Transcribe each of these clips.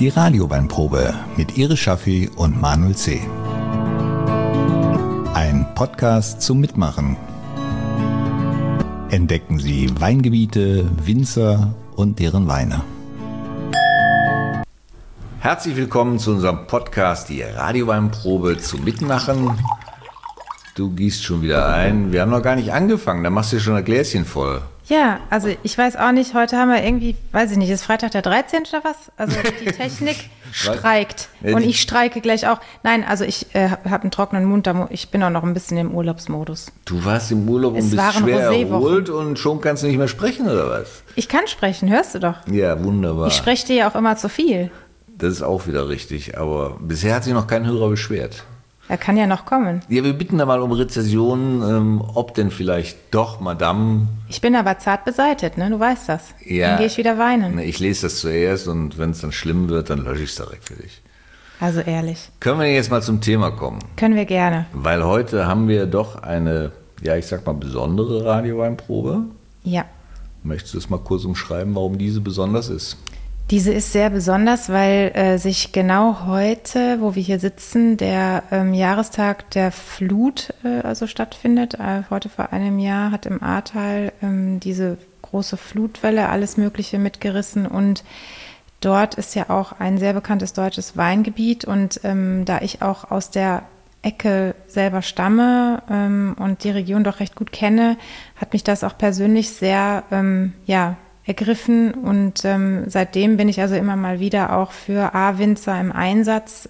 Die Radioweinprobe mit Iris Schaffi und Manuel C. Ein Podcast zum Mitmachen. Entdecken Sie Weingebiete, Winzer und deren Weine. Herzlich willkommen zu unserem Podcast Die Radioweinprobe zum Mitmachen. Du gießt schon wieder ein. Wir haben noch gar nicht angefangen, da machst du schon ein Gläschen voll. Ja, also ich weiß auch nicht, heute haben wir irgendwie, weiß ich nicht, ist Freitag der 13. oder was? Also die Technik streikt und ich streike gleich auch. Nein, also ich habe einen trockenen Mund, ich bin auch noch ein bisschen im Urlaubsmodus. Du warst im Urlaub und bist schwer erholt und schon kannst du nicht mehr sprechen, oder was? Ich kann sprechen, hörst du doch. Ja, wunderbar. Ich spreche dir ja auch immer zu viel. Das ist auch wieder richtig, aber bisher hat sich noch kein Hörer beschwert. Er kann ja noch kommen. Ja, wir bitten da mal um Rezessionen, ob denn vielleicht doch Madame... Ich bin aber zart beseitet, ne? Du weißt das. Ja, dann gehe ich wieder weinen. Ich lese das zuerst und wenn es dann schlimm wird, dann lösche ich es direkt für dich. Also ehrlich. Können wir jetzt mal zum Thema kommen? Können wir gerne. Weil heute haben wir doch eine, ja ich sag mal, besondere Radioweinprobe. Ja. Möchtest du es mal kurz umschreiben, warum diese besonders ist? Diese ist sehr besonders, weil sich genau heute, wo wir hier sitzen, der Jahrestag der Flut also stattfindet. Heute vor einem Jahr hat im Ahrtal diese große Flutwelle alles Mögliche mitgerissen und dort ist ja auch ein sehr bekanntes deutsches Weingebiet und da ich auch aus der Ecke selber stamme und die Region doch recht gut kenne, hat mich das auch persönlich sehr, ergriffen und seitdem bin ich also immer mal wieder auch für A-Winzer im Einsatz.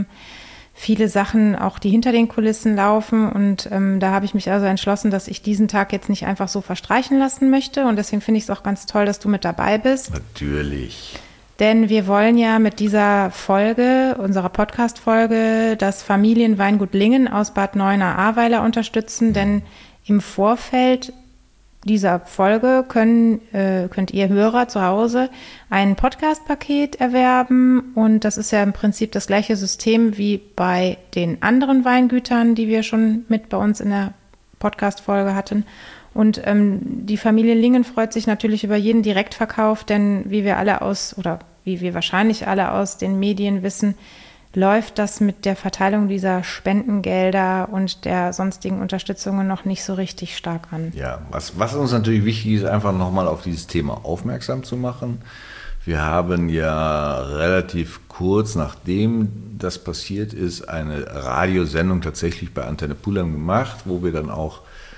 Viele Sachen, auch die hinter den Kulissen laufen und da habe ich mich also entschlossen, dass ich diesen Tag jetzt nicht einfach so verstreichen lassen möchte und deswegen finde ich es auch ganz toll, dass du mit dabei bist. Natürlich. Denn wir wollen ja mit dieser Folge, unserer Podcast-Folge, das Familienweingut Lingen aus Bad Neuenahr-Ahrweiler unterstützen, denn im Vorfeld dieser Folge könnt ihr Hörer zu Hause ein Podcast-Paket erwerben und das ist ja im Prinzip das gleiche System wie bei den anderen Weingütern, die wir schon mit bei uns in der Podcast-Folge hatten. Und die Familie Lingen freut sich natürlich über jeden Direktverkauf, denn wie wir wahrscheinlich alle aus den Medien wissen, läuft das mit der Verteilung dieser Spendengelder und der sonstigen Unterstützungen noch nicht so richtig stark an. Ja, was uns natürlich wichtig ist, einfach nochmal auf dieses Thema aufmerksam zu machen. Wir haben ja relativ kurz nachdem das passiert ist, eine Radiosendung tatsächlich bei Antenne Pulheim gemacht, wo wir dann auch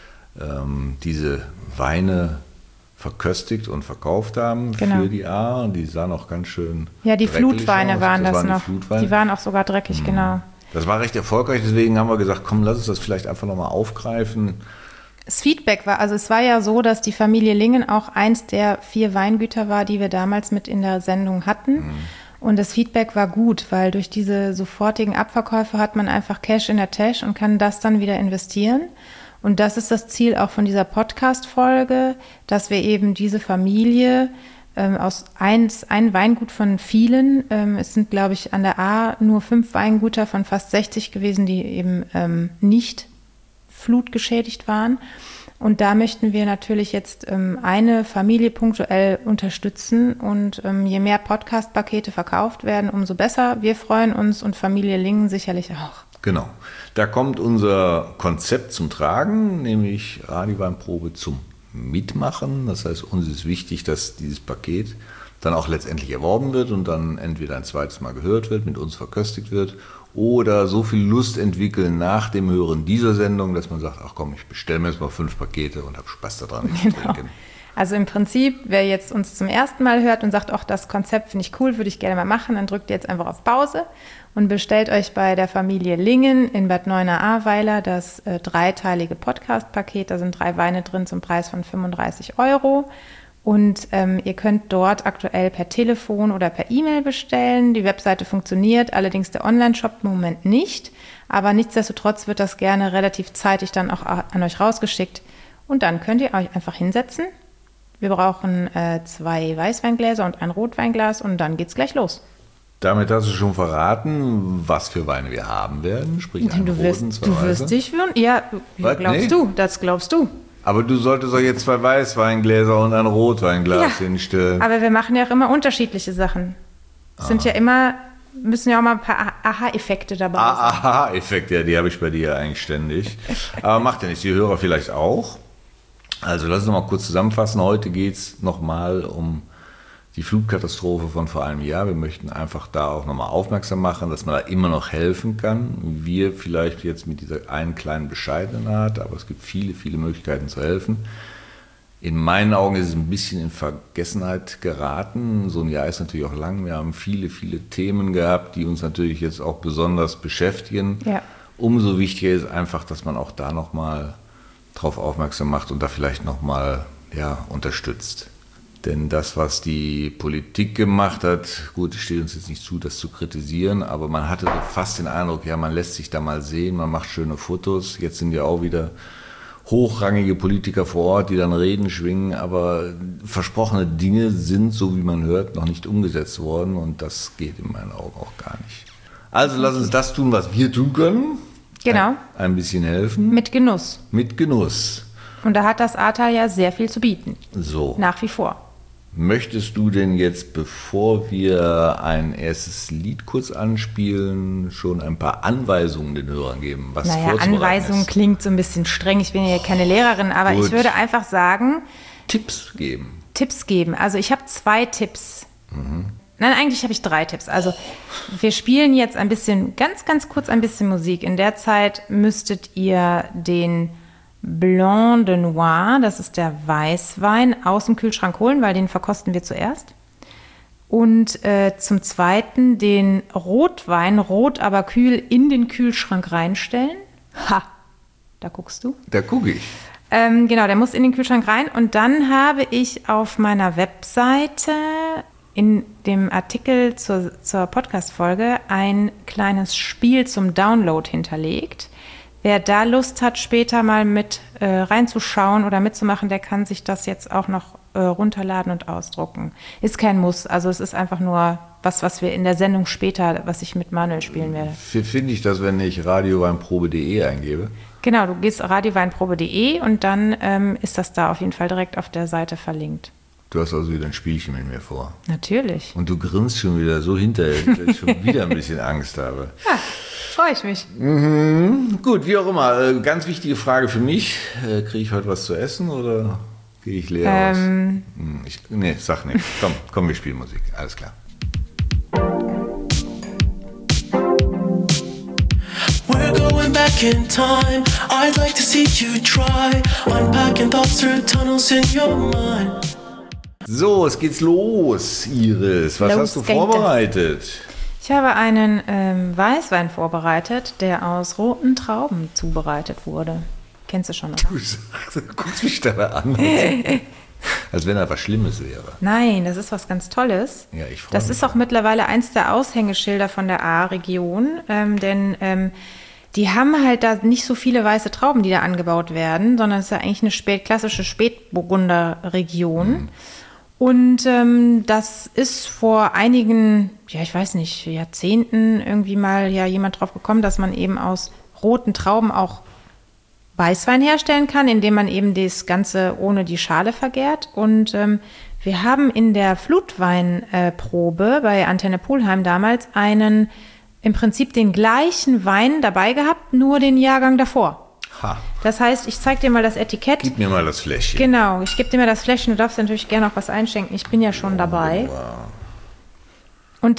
diese Weine verköstigt und verkauft haben für die A und die sahen auch ganz schön ja, die Flutweine aus. waren das noch. Die waren auch sogar dreckig, genau. Das war recht erfolgreich, deswegen haben wir gesagt, komm, lass uns das vielleicht einfach nochmal aufgreifen. Das Feedback war, also es war ja so, dass die Familie Lingen auch eins der 4 Weingüter war, die wir damals mit in der Sendung hatten. Und das Feedback war gut, weil durch diese sofortigen Abverkäufe hat man einfach Cash in der Tasche und kann das dann wieder investieren. Und das ist das Ziel auch von dieser Podcast-Folge, dass wir eben diese Familie aus ein Weingut von vielen, es sind, glaube ich, an der A nur 5 Weingüter von fast 60 gewesen, die eben nicht flutgeschädigt waren. Und da möchten wir natürlich jetzt eine Familie punktuell unterstützen. Und je mehr Podcast-Pakete verkauft werden, umso besser. Wir freuen uns und Familie Lingen sicherlich auch. Genau. Da kommt unser Konzept zum Tragen, nämlich Radioweinprobe zum Mitmachen. Das heißt, uns ist wichtig, dass dieses Paket dann auch letztendlich erworben wird und dann entweder ein zweites Mal gehört wird, mit uns verköstigt wird oder so viel Lust entwickeln nach dem Hören dieser Sendung, dass man sagt, ach komm, ich bestelle mir jetzt mal 5 Pakete und habe Spaß daran, zu trinken. Also im Prinzip, wer jetzt uns zum ersten Mal hört und sagt, ach, das Konzept finde ich cool, würde ich gerne mal machen, dann drückt ihr jetzt einfach auf Pause und bestellt euch bei der Familie Lingen in Bad Neuenahr-Ahrweiler das 3-teilige Podcast-Paket. Da sind 3 Weine drin zum Preis von 35 €. Und ihr könnt dort aktuell per Telefon oder per E-Mail bestellen. Die Webseite funktioniert, allerdings der Online-Shop im Moment nicht. Aber nichtsdestotrotz wird das gerne relativ zeitig dann auch an euch rausgeschickt. Und dann könnt ihr euch einfach hinsetzen. Wir brauchen 2 Weißweingläser und ein Rotweinglas und dann geht's gleich los. Damit hast du schon verraten, was für Weine wir haben werden. Sprich, einen roten, 2 Du wirst dich führen? Ja, das glaubst du. Aber du solltest doch jetzt 2 Weißweingläser und ein Rotweinglas hinstellen. Aber wir machen ja auch immer unterschiedliche Sachen. Es sind ja immer, müssen ja auch mal ein paar Aha-Effekte dabei sein. Aha-Effekte, ja, die habe ich bei dir eigentlich ständig. Aber macht ja nichts, die Hörer vielleicht auch. Also lass uns noch mal kurz zusammenfassen. Heute geht es nochmal um die Flutkatastrophe von vor einem Jahr. Wir möchten einfach da auch nochmal aufmerksam machen, dass man da immer noch helfen kann. Wir vielleicht jetzt mit dieser einen kleinen bescheidenen Art, aber es gibt viele, viele Möglichkeiten zu helfen. In meinen Augen ist es ein bisschen in Vergessenheit geraten. So ein Jahr ist natürlich auch lang. Wir haben viele, viele Themen gehabt, die uns natürlich jetzt auch besonders beschäftigen. Ja. Umso wichtiger ist einfach, dass man auch da nochmal drauf aufmerksam macht und da vielleicht nochmal unterstützt. Denn das, was die Politik gemacht hat, gut, es steht uns jetzt nicht zu, das zu kritisieren, aber man hatte fast den Eindruck, man lässt sich da mal sehen, man macht schöne Fotos. Jetzt sind ja auch wieder hochrangige Politiker vor Ort, die dann Reden schwingen, aber versprochene Dinge sind, so wie man hört, noch nicht umgesetzt worden und das geht in meinen Augen auch gar nicht. Also lass uns das tun, was wir tun können. Genau. Ein bisschen helfen. Mit Genuss. Mit Genuss. Und da hat das Ahrtal ja sehr viel zu bieten. So. Nach wie vor. Möchtest du denn jetzt, bevor wir ein erstes Lied kurz anspielen, schon ein paar Anweisungen den Hörern geben, was vorzubereiten Anweisungen ist? Klingt so ein bisschen streng. Ich bin ja keine Lehrerin, aber Gut. ich würde einfach sagen... Tipps geben. Tipps geben. Also ich habe 2 Tipps. Nein, eigentlich habe ich 3 Tipps. Also wir spielen jetzt ein bisschen, ganz, ganz kurz ein bisschen Musik. In der Zeit müsstet ihr den Blanc de Noir, das ist der Weißwein, aus dem Kühlschrank holen, weil den verkosten wir zuerst. Und zum Zweiten den Rotwein, rot aber kühl, in den Kühlschrank reinstellen. Ha, da guckst du. Da gucke ich. Genau, der muss in den Kühlschrank rein. Und dann habe ich auf meiner Webseite in dem Artikel zur Podcast-Folge ein kleines Spiel zum Download hinterlegt. Wer da Lust hat, später mal mit reinzuschauen oder mitzumachen, der kann sich das jetzt auch noch runterladen und ausdrucken. Ist kein Muss, also es ist einfach nur was wir in der Sendung später, was ich mit Manuel spielen werde. Finde ich das, wenn ich radioweinprobe.de eingebe? Genau, du gehst radioweinprobe.de und dann ist das da auf jeden Fall direkt auf der Seite verlinkt. Du hast also wieder ein Spielchen mit mir vor. Natürlich. Und du grinst schon wieder so hinterher, dass ich schon wieder ein bisschen Angst habe. Ja, freue ich mich. Gut, wie auch immer. Ganz wichtige Frage für mich. Kriege ich heute was zu essen oder gehe ich leer aus? Nee, sag nicht. Komm, wir spielen Musik. Alles klar. We're going back in time. I'd like to see you try unpacking thoughts through tunnels in your mind. So, es geht's los, Iris. Was hast du vorbereitet? Ich habe einen Weißwein vorbereitet, der aus roten Trauben zubereitet wurde. Kennst du schon, oder? Du guckst mich dabei an, als wenn da was Schlimmes wäre. Nein, das ist was ganz Tolles. Ja, ich freue mich. Das ist auch mittlerweile eins der Aushängeschilder von der Ahr-Region, denn die haben halt da nicht so viele weiße Trauben, die da angebaut werden, sondern es ist ja eigentlich eine klassische Spätburgunder-Region. Und das ist vor einigen, ich weiß nicht, Jahrzehnten irgendwie mal jemand drauf gekommen, dass man eben aus roten Trauben auch Weißwein herstellen kann, indem man eben das Ganze ohne die Schale vergärt. Und wir haben in der Flutweinprobe bei Antenne Pulheim damals im Prinzip den gleichen Wein dabei gehabt, nur den Jahrgang davor. Ha. Das heißt, ich zeige dir mal das Etikett. Gib mir mal das Fläschchen. Genau, ich gebe dir mal das Fläschchen. Du darfst natürlich gerne noch was einschenken. Ich bin ja schon dabei. Wow. Und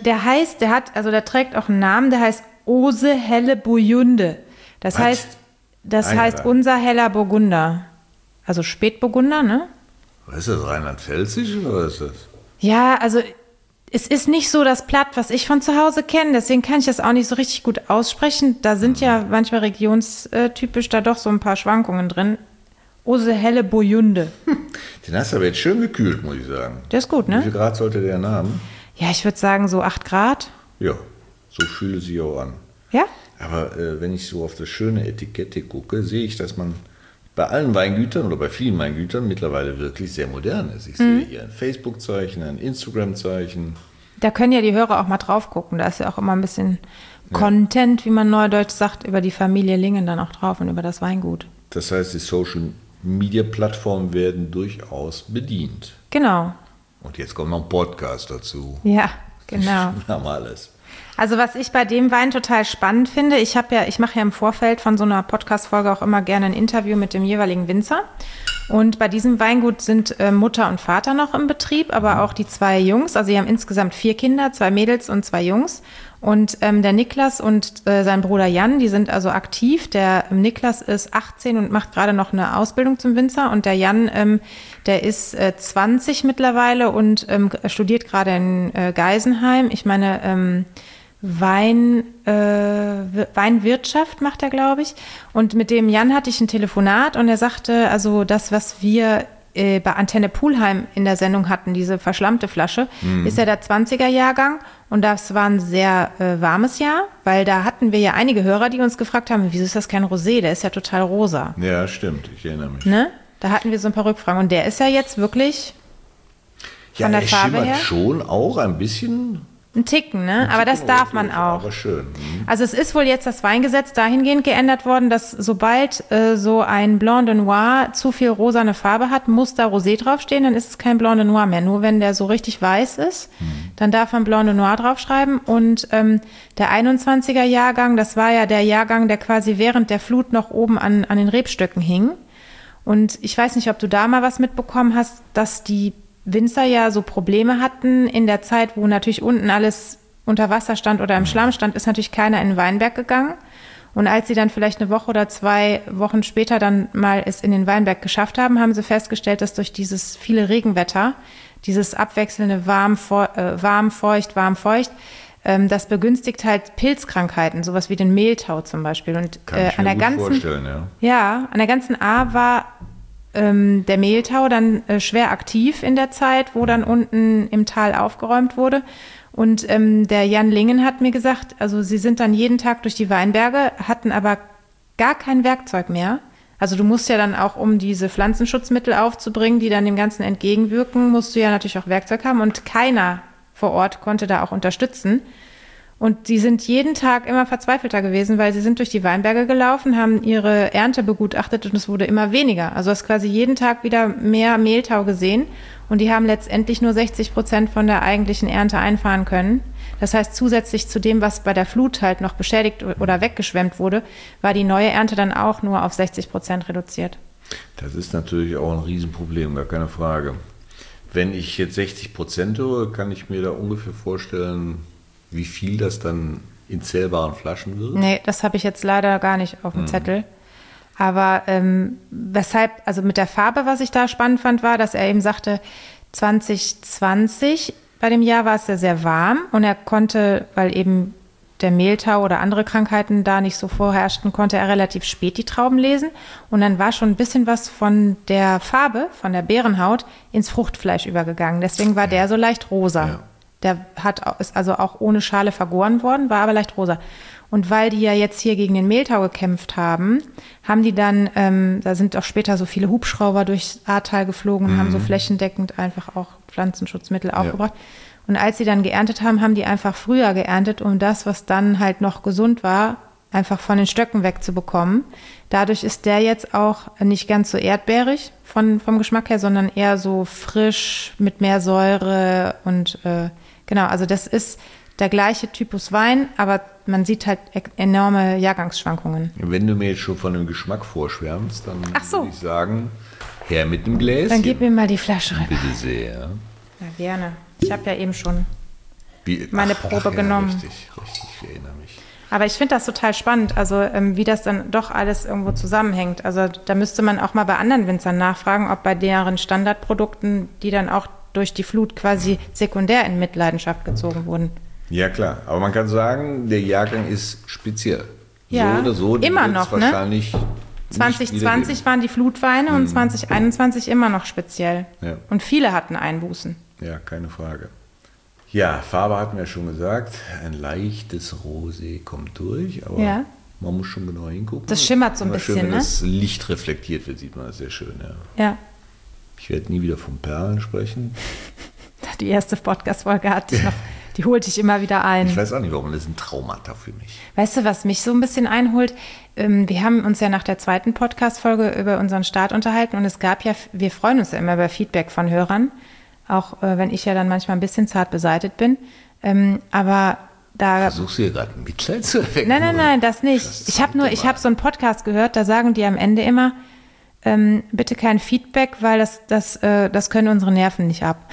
der trägt auch einen Namen, der heißt Ose Helle Burgunde. Das heißt unser heller Burgunder. Also Spätburgunder, ne? Was ist das, rheinland-pfälzisch oder was ist das? Ja, also es ist nicht so das Platt, was ich von zu Hause kenne, deswegen kann ich das auch nicht so richtig gut aussprechen. Da sind ja manchmal regionstypisch da doch so ein paar Schwankungen drin. Ose Helle Burgunde. Den hast du aber jetzt schön gekühlt, muss ich sagen. Der ist gut, Wie ne? viel Grad sollte der haben? Ja, ich würde sagen so 8 Grad. Ja, so fühlt es sich auch an. Ja? Aber wenn ich so auf das schöne Etikette gucke, sehe ich, dass man bei allen Weingütern oder bei vielen Weingütern mittlerweile wirklich sehr modern ist. Ich sehe hier ein Facebook-Zeichen, ein Instagram-Zeichen. Da können ja die Hörer auch mal drauf gucken. Da ist ja auch immer ein bisschen Content, wie man neudeutsch sagt, über die Familie Lingen dann auch drauf und über das Weingut. Das heißt, die Social-Media-Plattformen werden durchaus bedient. Genau. Und jetzt kommt noch ein Podcast dazu. Ja, Genau. Wir haben alles. Also was ich bei dem Wein total spannend finde, ich mache ja im Vorfeld von so einer Podcast-Folge auch immer gerne ein Interview mit dem jeweiligen Winzer. Und bei diesem Weingut sind Mutter und Vater noch im Betrieb, aber auch die 2 Jungs. Also sie haben insgesamt 4 Kinder, 2 Mädels und 2 Jungs. Und der Niklas und sein Bruder Jan, die sind also aktiv. Der Niklas ist 18 und macht gerade noch eine Ausbildung zum Winzer. Und der Jan, der ist 20 mittlerweile und studiert gerade in Geisenheim. Ich meine, Weinwirtschaft macht er, glaube ich. Und mit dem Jan hatte ich ein Telefonat und er sagte, also das, was wir bei Antenne Pulheim in der Sendung hatten, diese verschlammte Flasche, ist ja der 20er-Jahrgang und das war ein sehr warmes Jahr, weil da hatten wir ja einige Hörer, die uns gefragt haben, wieso ist das kein Rosé, der ist ja total rosa. Ja, stimmt, ich erinnere mich. Ne? Da hatten wir so ein paar Rückfragen und der ist ja jetzt wirklich von der Farbe her. Ja, schon auch ein bisschen... Ein Ticken, ne? Aber das darf man auch. Aber schön. Also es ist wohl jetzt das Weingesetz dahingehend geändert worden, dass sobald so ein Blanc de Noir zu viel rosane Farbe hat, muss da Rosé draufstehen, dann ist es kein Blanc de Noir mehr. Nur wenn der so richtig weiß ist, dann darf man Blanc de Noir draufschreiben. Und der 21er Jahrgang, das war ja der Jahrgang, der quasi während der Flut noch oben an den Rebstöcken hing. Und ich weiß nicht, ob du da mal was mitbekommen hast, dass die Winzer ja so Probleme hatten in der Zeit, wo natürlich unten alles unter Wasser stand oder im Schlamm stand, ist natürlich keiner in den Weinberg gegangen. Und als sie dann vielleicht eine Woche oder 2 Wochen später dann mal es in den Weinberg geschafft haben, haben sie festgestellt, dass durch dieses viele Regenwetter, dieses abwechselnde warm, feucht, das begünstigt halt Pilzkrankheiten, sowas wie den Mehltau zum Beispiel. Und an der ganzen A war der Mehltau dann schwer aktiv in der Zeit, wo dann unten im Tal aufgeräumt wurde. Und der Jan Lingen hat mir gesagt, also sie sind dann jeden Tag durch die Weinberge, hatten aber gar kein Werkzeug mehr. Also du musst ja dann auch, um diese Pflanzenschutzmittel aufzubringen, die dann dem Ganzen entgegenwirken, musst du ja natürlich auch Werkzeug haben. Und keiner vor Ort konnte da auch unterstützen. Und die sind jeden Tag immer verzweifelter gewesen, weil sie sind durch die Weinberge gelaufen, haben ihre Ernte begutachtet und es wurde immer weniger. Also hast quasi jeden Tag wieder mehr Mehltau gesehen und die haben letztendlich nur 60% von der eigentlichen Ernte einfahren können. Das heißt, zusätzlich zu dem, was bei der Flut halt noch beschädigt oder weggeschwemmt wurde, war die neue Ernte dann auch nur auf 60% reduziert. Das ist natürlich auch ein Riesenproblem, gar keine Frage. Wenn ich jetzt 60% höre, kann ich mir da ungefähr vorstellen, wie viel das dann in zählbaren Flaschen wird? Nee, das habe ich jetzt leider gar nicht auf dem Zettel. Aber weshalb, also mit der Farbe, was ich da spannend fand, war, dass er eben sagte, 2020, bei dem Jahr war es ja sehr warm und er konnte, weil eben der Mehltau oder andere Krankheiten da nicht so vorherrschten, konnte er relativ spät die Trauben lesen und dann war schon ein bisschen was von der Farbe, von der Beerenhaut ins Fruchtfleisch übergegangen. Deswegen war der so leicht rosa. Ja. Der ist also auch ohne Schale vergoren worden, war aber leicht rosa. Und weil die ja jetzt hier gegen den Mehltau gekämpft haben, haben die dann, da sind auch später so viele Hubschrauber durchs Ahrtal geflogen und haben so flächendeckend einfach auch Pflanzenschutzmittel aufgebracht. Und als sie dann geerntet haben, haben die einfach früher geerntet, um das, was dann halt noch gesund war, einfach von den Stöcken wegzubekommen. Dadurch ist der jetzt auch nicht ganz so erdbeerig vom Geschmack her, sondern eher so frisch mit mehr Säure und genau, also das ist der gleiche Typus Wein, aber man sieht halt enorme Jahrgangsschwankungen. Wenn du mir jetzt schon von dem Geschmack vorschwärmst, dann würde ich sagen, her mit dem Gläschen. Dann gib mir mal die Flasche rüber. Bitte sehr. Ja, gerne. Ich habe ja eben schon meine Probe genommen. Richtig, ich erinnere mich. Aber ich finde das total spannend, also wie das dann doch alles irgendwo zusammenhängt. Also da müsste man auch mal bei anderen Winzern nachfragen, ob bei deren Standardprodukten, die dann auch durch die Flut quasi sekundär in Mitleidenschaft gezogen wurden. Ja klar, aber man kann sagen, der Jahrgang ist speziell. Ja, so oder so, immer noch, ne? Wahrscheinlich 2020 waren die Flutweine und 2021 immer noch speziell. Ja. Und viele hatten Einbußen. Ja, keine Frage. Ja, Farbe hatten wir schon gesagt. Ein leichtes Rosé kommt durch, aber man muss schon genau hingucken. Das schimmert so ein bisschen, schön, wenn ne? das Licht reflektiert wird, sieht man das sehr schön. Ja. Ich werde nie wieder von Perlen sprechen. Die erste Podcast-Folge hatte ich noch, die holte ich immer wieder ein. Ich weiß auch nicht, warum, das ist ein Traumata für mich. Weißt du, was mich so ein bisschen einholt? Wir haben uns ja nach der zweiten Podcast-Folge über unseren Start unterhalten und es gab ja, wir freuen uns ja immer über Feedback von Hörern, auch wenn ich ja dann manchmal ein bisschen zart beseitigt bin. Aber da... Versuchst du hier gerade Mitleid zu erwecken? Nein, das nicht. Ich habe so einen Podcast gehört, da sagen die am Ende immer, bitte kein Feedback, weil das können unsere Nerven nicht ab.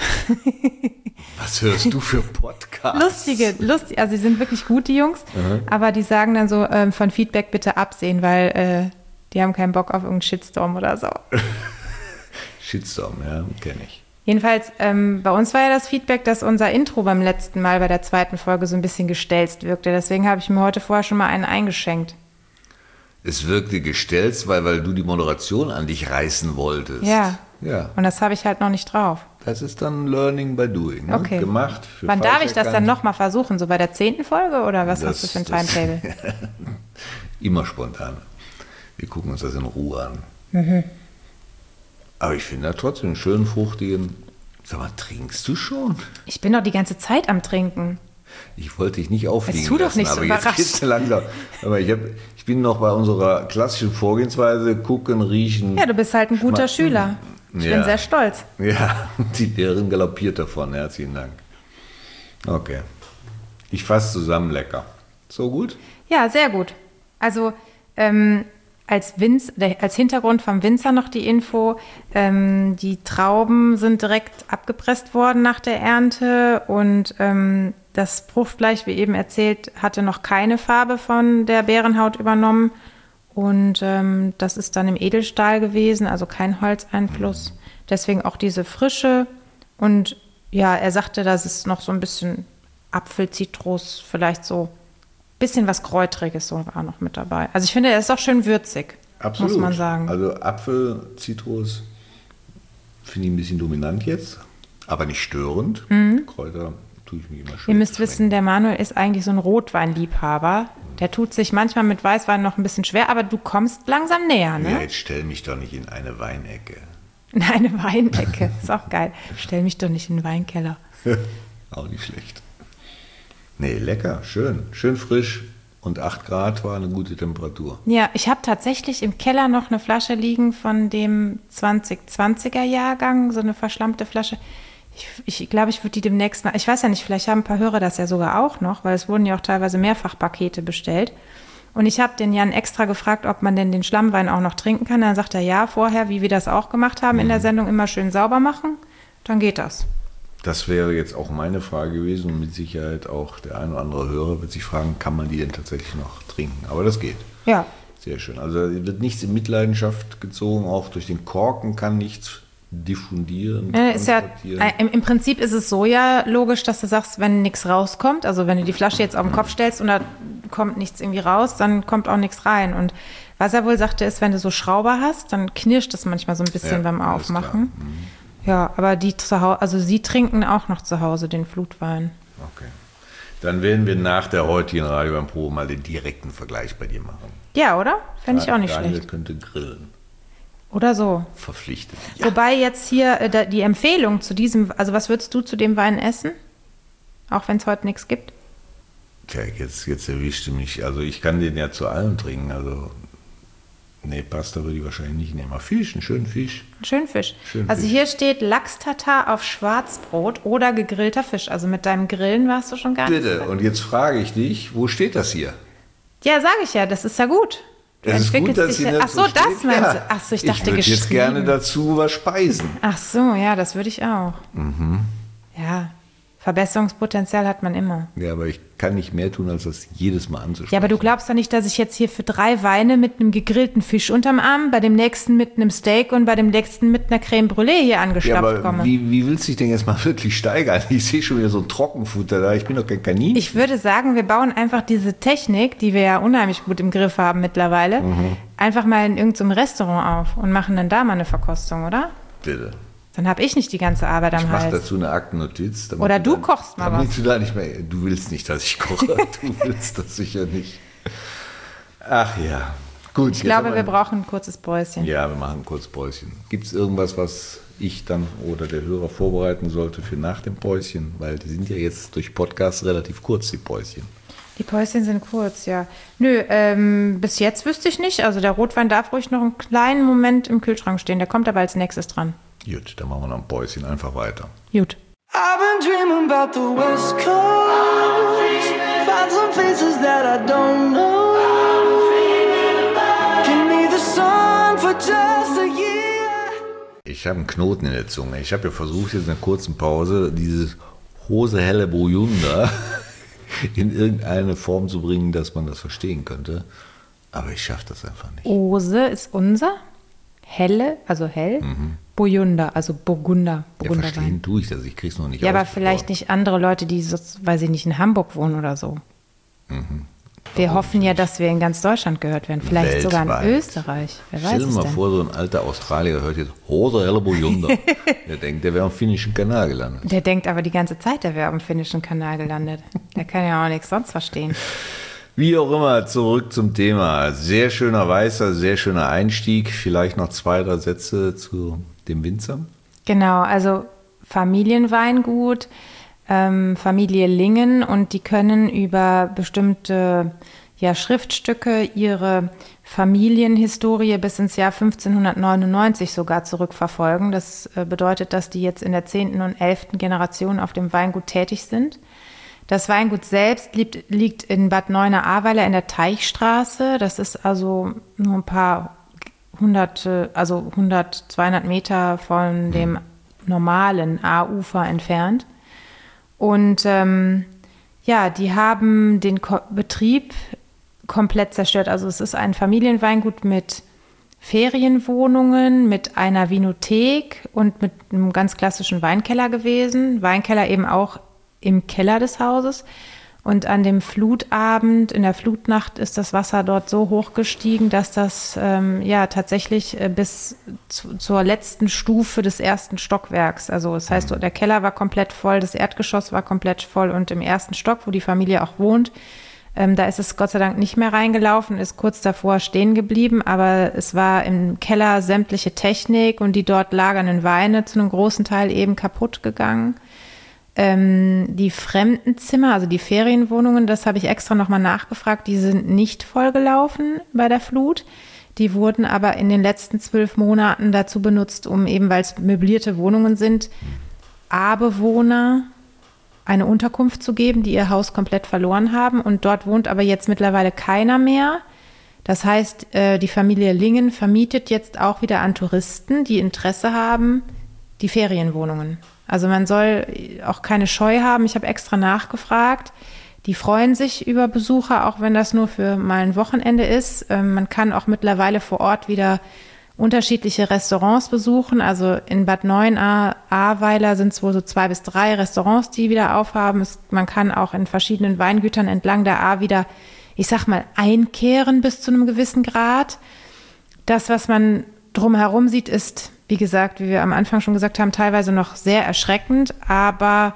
Was hörst du für Podcasts? Lustig, also die sind wirklich gut, die Jungs, aber die sagen dann so, von Feedback bitte absehen, weil die haben keinen Bock auf irgendeinen Shitstorm oder so. Shitstorm, ja, kenne ich. Jedenfalls, bei uns war ja das Feedback, dass unser Intro beim letzten Mal bei der 2. Folge so ein bisschen gestelzt wirkte. Deswegen habe ich mir heute vorher schon mal einen eingeschenkt. Es wirkte gestelzt, weil du die Moderation an dich reißen wolltest. Ja. Ja. Und das habe ich halt noch nicht drauf. Das ist dann Learning by Doing. Ne? Okay. Gemacht. Wann darf ich das dann nochmal versuchen? So bei der 10. Folge oder was hast du für ein Timetable? Immer spontan. Wir gucken uns das in Ruhe an. Aber ich finde da trotzdem einen schönen, fruchtigen... Sag mal, trinkst du schon? Ich bin doch die ganze Zeit am Trinken. Ich wollte dich nicht aufliegen tu doch lassen, nicht so aber jetzt geht's langsam. Aber ich bin noch bei unserer klassischen Vorgehensweise, gucken, riechen. Ja, du bist halt ein guter Schüler. Ich bin sehr stolz. Ja, die Lehrerin galoppiert davon. Herzlichen Dank. Okay. Ich fasse zusammen, lecker. So gut? Ja, sehr gut. Also als Hintergrund vom Winzer noch die Info, die Trauben sind direkt abgepresst worden nach der Ernte und das Fruchtfleisch, wie eben erzählt, hatte noch keine Farbe von der Beerenhaut übernommen und das ist dann im Edelstahl gewesen, also kein Holzeinfluss. Deswegen auch diese Frische und ja, er sagte, dass es noch so ein bisschen Apfel, Zitrus, vielleicht so ein bisschen was Kräutriges so war noch mit dabei. Also ich finde, er ist auch schön würzig, absolut, muss man sagen. Also Apfel, Zitrus finde ich ein bisschen dominant jetzt, aber nicht störend. Kräuter tue ich mich immer schön. Ihr müsst wissen, der Manuel ist eigentlich so ein Rotweinliebhaber. Der tut sich manchmal mit Weißwein noch ein bisschen schwer, aber du kommst langsam näher, ne? Ja, jetzt stell mich doch nicht in eine Weinecke. In eine Weinecke, ist auch geil. Stell mich doch nicht in den Weinkeller. Auch nicht schlecht. Nee, lecker, schön. Schön frisch und 8 Grad war eine gute Temperatur. Ja, ich habe tatsächlich im Keller noch eine Flasche liegen von dem 2020er Jahrgang, so eine verschlammte Flasche. Ich glaube, ich würde die demnächst mal, ich weiß ja nicht, vielleicht haben ein paar Hörer das ja sogar auch noch, weil es wurden ja auch teilweise Mehrfachpakete bestellt. Und ich habe den Jan extra gefragt, ob man denn den Schlammwein auch noch trinken kann. Dann sagt er, ja, vorher, wie wir das auch gemacht haben in der Sendung, immer schön sauber machen. Dann geht das. Das wäre jetzt auch meine Frage gewesen und mit Sicherheit auch der ein oder andere Hörer wird sich fragen, kann man die denn tatsächlich noch trinken? Aber das geht. Ja. Sehr schön. Also wird nichts in Mitleidenschaft gezogen, auch durch den Korken kann nichts diffundieren. Ist ja, im Prinzip ist es so ja logisch, dass du sagst, wenn nichts rauskommt, also wenn du die Flasche jetzt auf den Kopf stellst und da kommt nichts irgendwie raus, dann kommt auch nichts rein. Und was er wohl sagte, ist, wenn du so Schrauber hast, dann knirscht es manchmal so ein bisschen beim Aufmachen. Ja, aber sie trinken auch noch zu Hause den Flutwein. Okay. Dann werden wir nach der heutigen Radioweinprobe mal den direkten Vergleich bei dir machen. Ja, oder? Fände ich auch nicht Daniel schlecht. könnte grillen. Oder so. Verpflichtet. Ja. Wobei jetzt hier die Empfehlung zu diesem, also was würdest du zu dem Wein essen? Auch wenn es heute nichts gibt? Tja, jetzt erwischte mich. Also ich kann den ja zu allem trinken. Also, nee, Pasta würde ich wahrscheinlich nicht nehmen. Aber Fisch, einen schönen Fisch. Schön Fisch. Also hier steht Lachs-Tatar auf Schwarzbrot oder gegrillter Fisch. Also mit deinem Grillen warst du schon gar nicht. Bitte, und jetzt frage ich dich, wo steht das hier? Ja, sage ich ja, das ist ja gut. Es ist gut, dass Sie ach so, das meinst du? Ach so, ich dachte geschrieben. Ich würde jetzt gerne dazu was speisen. Ach so, ja, das würde ich auch. Ja, Verbesserungspotenzial hat man immer. Ja, aber ich kann nicht mehr tun, als das jedes Mal anzusprechen. Ja, aber du glaubst doch nicht, dass ich jetzt hier für 3 Weine mit einem gegrillten Fisch unterm Arm, bei dem nächsten mit einem Steak und bei dem nächsten mit einer Creme Brûlée hier angestapft komme. Wie willst du dich denn jetzt mal wirklich steigern? Ich sehe schon wieder so ein Trockenfutter da. Ich bin doch kein Kaninchen. Ich würde sagen, wir bauen einfach diese Technik, die wir ja unheimlich gut im Griff haben mittlerweile, einfach mal in irgendeinem Restaurant auf und machen dann da mal eine Verkostung, oder? Bitte. Dann habe ich nicht die ganze Arbeit am Hals. Ich mache dazu eine Aktennotiz. Oder du kochst mal was. Du da nicht mehr. Du willst nicht, dass ich koche. Du willst das sicher nicht. Ach ja. Gut. Ich glaube, wir brauchen ein kurzes Päuschen. Ja, wir machen ein kurzes Päuschen. Gibt es irgendwas, was ich dann oder der Hörer vorbereiten sollte für nach dem Päuschen? Weil die sind ja jetzt durch Podcasts relativ kurz, die Päuschen. Die Päuschen sind kurz, ja. Nö, bis jetzt wüsste ich nicht. Also der Rotwein darf ruhig noch einen kleinen Moment im Kühlschrank stehen. Der kommt aber als nächstes dran. Gut, dann machen wir noch ein Päuschen einfach weiter. Gut. I've been dreaming about the West Coast. Ich habe einen Knoten in der Zunge. Ich habe ja versucht, jetzt in einer kurzen Pause dieses Hose helle Burgunder in irgendeine Form zu bringen, dass man das verstehen könnte. Aber ich schaffe das einfach nicht. Ose ist unser, helle, also hell, Burgunder, also Burgunder. Ja, verstehen tue ich das, ich kriege es noch nicht Ja, aber ausgesprochen. vielleicht nicht andere Leute, die, weil sie nicht in Hamburg wohnen oder so. Wir hoffen ja, dass wir in ganz Deutschland gehört werden. Vielleicht sogar in Weltweit. Österreich. Wer weiß Stell dir es mal denn? vor, so ein alter Australier hört jetzt Hose helle Burgunder. Der denkt, der wäre am finnischen Kanal gelandet. Der denkt aber die ganze Zeit, der wäre am finnischen Kanal gelandet. Der kann ja auch nichts sonst verstehen. Wie auch immer, zurück zum Thema. Sehr schöner Weißer, sehr schöner Einstieg. Vielleicht noch 2, 3 Sätze zu dem Winzer. Genau, also Familienweingut, Familie Lingen, und die können über bestimmte Schriftstücke ihre Familienhistorie bis ins Jahr 1599 sogar zurückverfolgen. Das bedeutet, dass die jetzt in der 10. und 11. Generation auf dem Weingut tätig sind. Das Weingut selbst liegt in Bad Neuenahr-Ahrweiler in der Teichstraße. Das ist also nur ein paar 100, 200 Meter von dem normalen Ahr-Ufer entfernt. Und die haben den Betrieb komplett zerstört. Also es ist ein Familienweingut mit Ferienwohnungen, mit einer Vinothek und mit einem ganz klassischen Weinkeller gewesen. Weinkeller eben auch im Keller des Hauses. Und an dem Flutabend, in der Flutnacht, ist das Wasser dort so hoch gestiegen, dass das tatsächlich bis zur letzten Stufe des ersten Stockwerks, also das heißt, der Keller war komplett voll, das Erdgeschoss war komplett voll, und im ersten Stock, wo die Familie auch wohnt, da ist es Gott sei Dank nicht mehr reingelaufen, ist kurz davor stehen geblieben, aber es war im Keller sämtliche Technik und die dort lagernden Weine zu einem großen Teil eben kaputt gegangen. Die Fremdenzimmer, also die Ferienwohnungen, das habe ich extra nochmal nachgefragt, die sind nicht vollgelaufen bei der Flut. Die wurden aber in den letzten 12 Monaten dazu benutzt, um eben, weil es möblierte Wohnungen sind, A-Bewohner eine Unterkunft zu geben, die ihr Haus komplett verloren haben. Und dort wohnt aber jetzt mittlerweile keiner mehr. Das heißt, die Familie Lingen vermietet jetzt auch wieder an Touristen, die Interesse haben, die Ferienwohnungen. Also man soll auch keine Scheu haben. Ich habe extra nachgefragt. Die freuen sich über Besucher, auch wenn das nur für mal ein Wochenende ist. Man kann auch mittlerweile vor Ort wieder unterschiedliche Restaurants besuchen. Also in Bad Neuenahr-Ahrweiler sind es wohl so 2 bis 3 Restaurants, die wieder aufhaben. Man kann auch in verschiedenen Weingütern entlang der Ahr wieder, ich sag mal, einkehren bis zu einem gewissen Grad. Das, was man drumherum sieht, ist, wie gesagt, wie wir am Anfang schon gesagt haben, teilweise noch sehr erschreckend, aber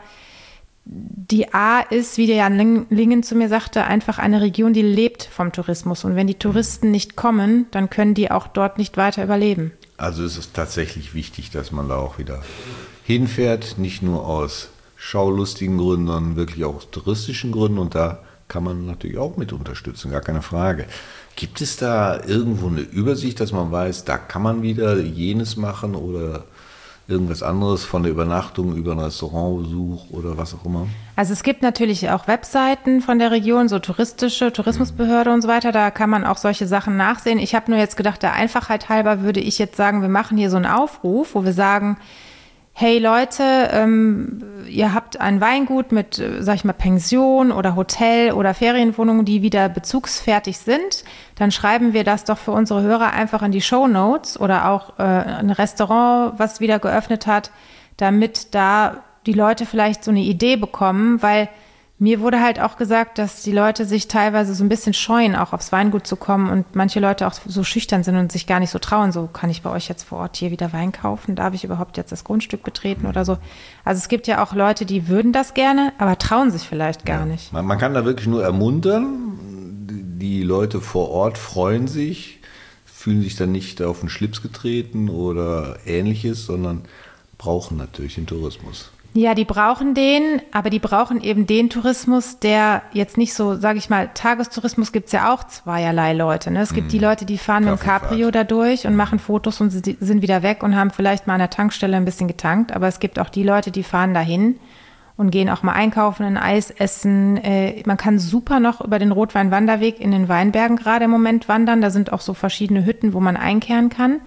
die Ahr ist, wie der Jan Lingen zu mir sagte, einfach eine Region, die lebt vom Tourismus. Und wenn die Touristen nicht kommen, dann können die auch dort nicht weiter überleben. Also es ist tatsächlich wichtig, dass man da auch wieder hinfährt, nicht nur aus schaulustigen Gründen, sondern wirklich auch aus touristischen Gründen. Und da kann man natürlich auch mit unterstützen, gar keine Frage. Gibt es da irgendwo eine Übersicht, dass man weiß, da kann man wieder jenes machen oder irgendwas anderes, von der Übernachtung über einen Restaurantbesuch oder was auch immer? Also es gibt natürlich auch Webseiten von der Region, so Tourismusbehörde und so weiter, da kann man auch solche Sachen nachsehen. Ich habe nur jetzt gedacht, der Einfachheit halber würde ich jetzt sagen, wir machen hier so einen Aufruf, wo wir sagen, hey Leute, ihr habt ein Weingut mit, sag ich mal, Pension oder Hotel oder Ferienwohnungen, die wieder bezugsfertig sind, dann schreiben wir das doch für unsere Hörer einfach in die Shownotes oder auch ein Restaurant, was wieder geöffnet hat, damit da die Leute vielleicht so eine Idee bekommen, weil mir wurde halt auch gesagt, dass die Leute sich teilweise so ein bisschen scheuen, auch aufs Weingut zu kommen und manche Leute auch so schüchtern sind und sich gar nicht so trauen. So, kann ich bei euch jetzt vor Ort hier wieder Wein kaufen? Darf ich überhaupt jetzt das Grundstück betreten oder so? Also es gibt ja auch Leute, die würden das gerne, aber trauen sich vielleicht gar nicht. Man kann da wirklich nur ermuntern. Die Leute vor Ort freuen sich, fühlen sich dann nicht auf den Schlips getreten oder Ähnliches, sondern brauchen natürlich den Tourismus. Ja, die brauchen den, aber die brauchen eben den Tourismus, der jetzt nicht so, sage ich mal, Tagestourismus gibt's ja auch zweierlei Leute. Ne? Es gibt die Leute, die fahren mit dem Cabrio da durch und machen Fotos und sind wieder weg und haben vielleicht mal an der Tankstelle ein bisschen getankt. Aber es gibt auch die Leute, die fahren dahin und gehen auch mal einkaufen, ein Eis essen. Man kann super noch über den Rotweinwanderweg in den Weinbergen gerade im Moment wandern. Da sind auch so verschiedene Hütten, wo man einkehren kann.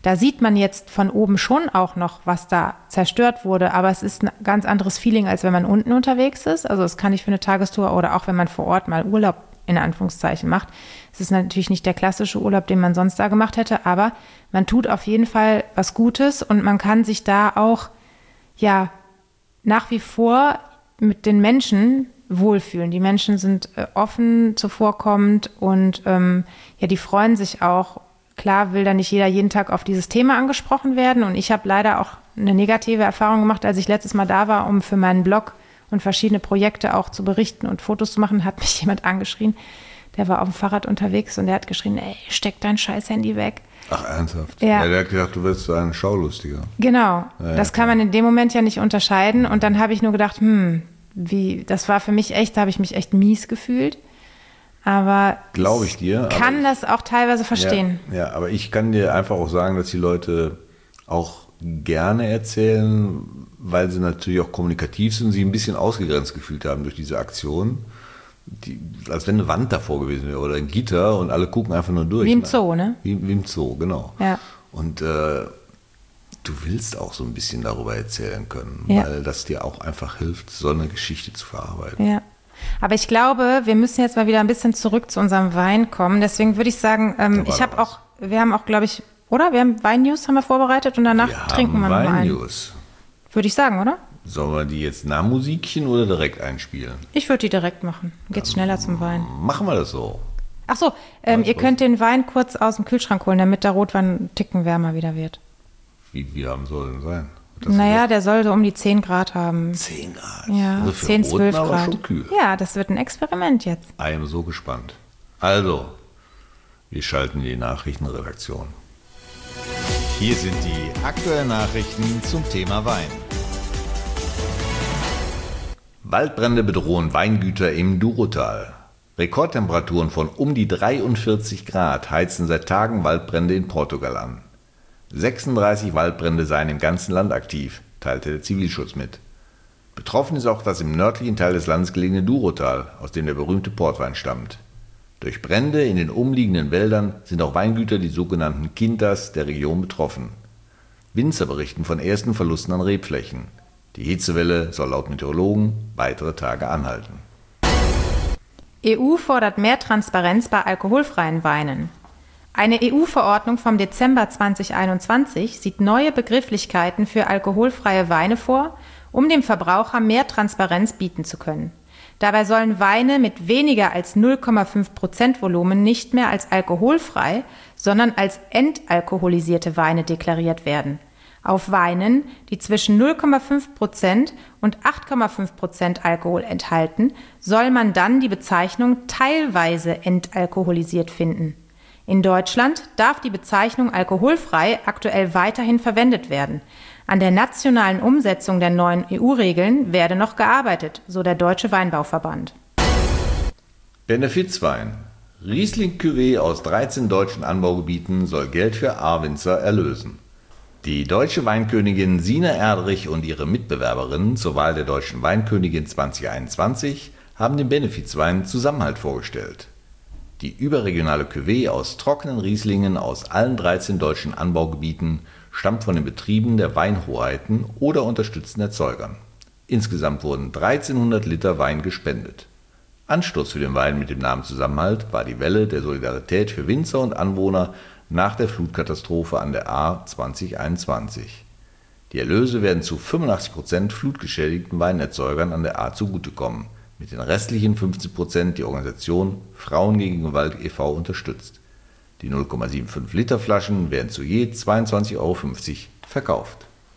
Da sieht man jetzt von oben schon auch noch, was da zerstört wurde, aber es ist ein ganz anderes Feeling, als wenn man unten unterwegs ist. Also das kann ich für eine Tagestour oder auch wenn man vor Ort mal Urlaub in Anführungszeichen macht. Es ist natürlich nicht der klassische Urlaub, den man sonst da gemacht hätte, aber man tut auf jeden Fall was Gutes und man kann sich da auch ja nach wie vor mit den Menschen wohlfühlen. Die Menschen sind offen, zuvorkommend und ja, die freuen sich auch. Klar will da nicht jeder jeden Tag auf dieses Thema angesprochen werden und ich habe leider auch eine negative Erfahrung gemacht, als ich letztes Mal da war, um für meinen Blog und verschiedene Projekte auch zu berichten und Fotos zu machen, hat mich jemand angeschrien. Der war auf dem Fahrrad unterwegs und der hat geschrien, ey, steck dein scheiß Handy weg. Ach, ernsthaft? Ja. Der hat gedacht, du wirst so ein Schaulustiger. Genau, das kann man in dem Moment ja nicht unterscheiden und dann habe ich nur gedacht, das war für mich echt, da habe ich mich echt mies gefühlt. Aber glaube ich dir. Ich kann das auch teilweise verstehen. Ja, aber ich kann dir einfach auch sagen, dass die Leute auch gerne erzählen, weil sie natürlich auch kommunikativ sind und sich ein bisschen ausgegrenzt gefühlt haben durch diese Aktion. Als wenn eine Wand davor gewesen wäre oder ein Gitter und alle gucken einfach nur durch. Wie im Zoo, ne? Wie im Zoo, genau. Ja. Und du willst auch so ein bisschen darüber erzählen können, weil das dir auch einfach hilft, so eine Geschichte zu verarbeiten. Ja. Aber ich glaube, wir müssen jetzt mal wieder ein bisschen zurück zu unserem Wein kommen. Deswegen würde ich sagen, wir haben auch, glaube ich, oder? Wir haben Wein-News haben wir vorbereitet und danach trinken wir noch einen. Wein-News. Würde ich sagen, oder? Sollen wir die jetzt nach Musikchen oder direkt einspielen? Ich würde die direkt machen. Geht's schneller zum Wein. Machen wir das so. Ach so, ihr könnt den Wein kurz aus dem Kühlschrank holen, damit der Rotwein einen Ticken wärmer wieder wird. Wie warm soll denn sein? Naja, der soll so um die 10 Grad haben. 10 Grad? Ja, also für 10, 12 Roten Grad. Aber schon kühl. Ja, das wird ein Experiment jetzt. I am so gespannt. Also, wir schalten die Nachrichtenredaktion. Hier sind die aktuellen Nachrichten zum Thema Wein. Waldbrände bedrohen Weingüter im Durotal. Rekordtemperaturen von um die 43 Grad heizen seit Tagen Waldbrände in Portugal an. 36 Waldbrände seien im ganzen Land aktiv, teilte der Zivilschutz mit. Betroffen ist auch das im nördlichen Teil des Landes gelegene Durotal, aus dem der berühmte Portwein stammt. Durch Brände in den umliegenden Wäldern sind auch Weingüter, die sogenannten Quintas, der Region betroffen. Winzer berichten von ersten Verlusten an Rebflächen. Die Hitzewelle soll laut Meteorologen weitere Tage anhalten. EU fordert mehr Transparenz bei alkoholfreien Weinen. Eine EU-Verordnung vom Dezember 2021 sieht neue Begrifflichkeiten für alkoholfreie Weine vor, um dem Verbraucher mehr Transparenz bieten zu können. Dabei sollen Weine mit weniger als 0,5% Volumen nicht mehr als alkoholfrei, sondern als entalkoholisierte Weine deklariert werden. Auf Weinen, die zwischen 0,5% und 8,5% Alkohol enthalten, soll man dann die Bezeichnung teilweise entalkoholisiert finden. In Deutschland darf die Bezeichnung alkoholfrei aktuell weiterhin verwendet werden. An der nationalen Umsetzung der neuen EU-Regeln werde noch gearbeitet, so der Deutsche Weinbauverband. Benefizwein. Riesling Cuvée aus 13 deutschen Anbaugebieten soll Geld für A-Winzer erlösen. Die deutsche Weinkönigin Sina Erdrich und ihre Mitbewerberinnen zur Wahl der deutschen Weinkönigin 2021 haben den Benefizwein Zusammenhalt vorgestellt. Die überregionale Cuvée aus trockenen Rieslingen aus allen 13 deutschen Anbaugebieten stammt von den Betrieben der Weinhoheiten oder unterstützten Erzeugern. Insgesamt wurden 1300 Liter Wein gespendet. Anstoß für den Wein mit dem Namen Zusammenhalt war die Welle der Solidarität für Winzer und Anwohner nach der Flutkatastrophe an der A 2021. Die Erlöse werden zu 85% flutgeschädigten Weinerzeugern an der A zugutekommen. Mit den restlichen 15% die Organisation Frauen gegen Gewalt e.V. unterstützt. Die 0,75 Liter Flaschen werden zu je 22,50 € verkauft.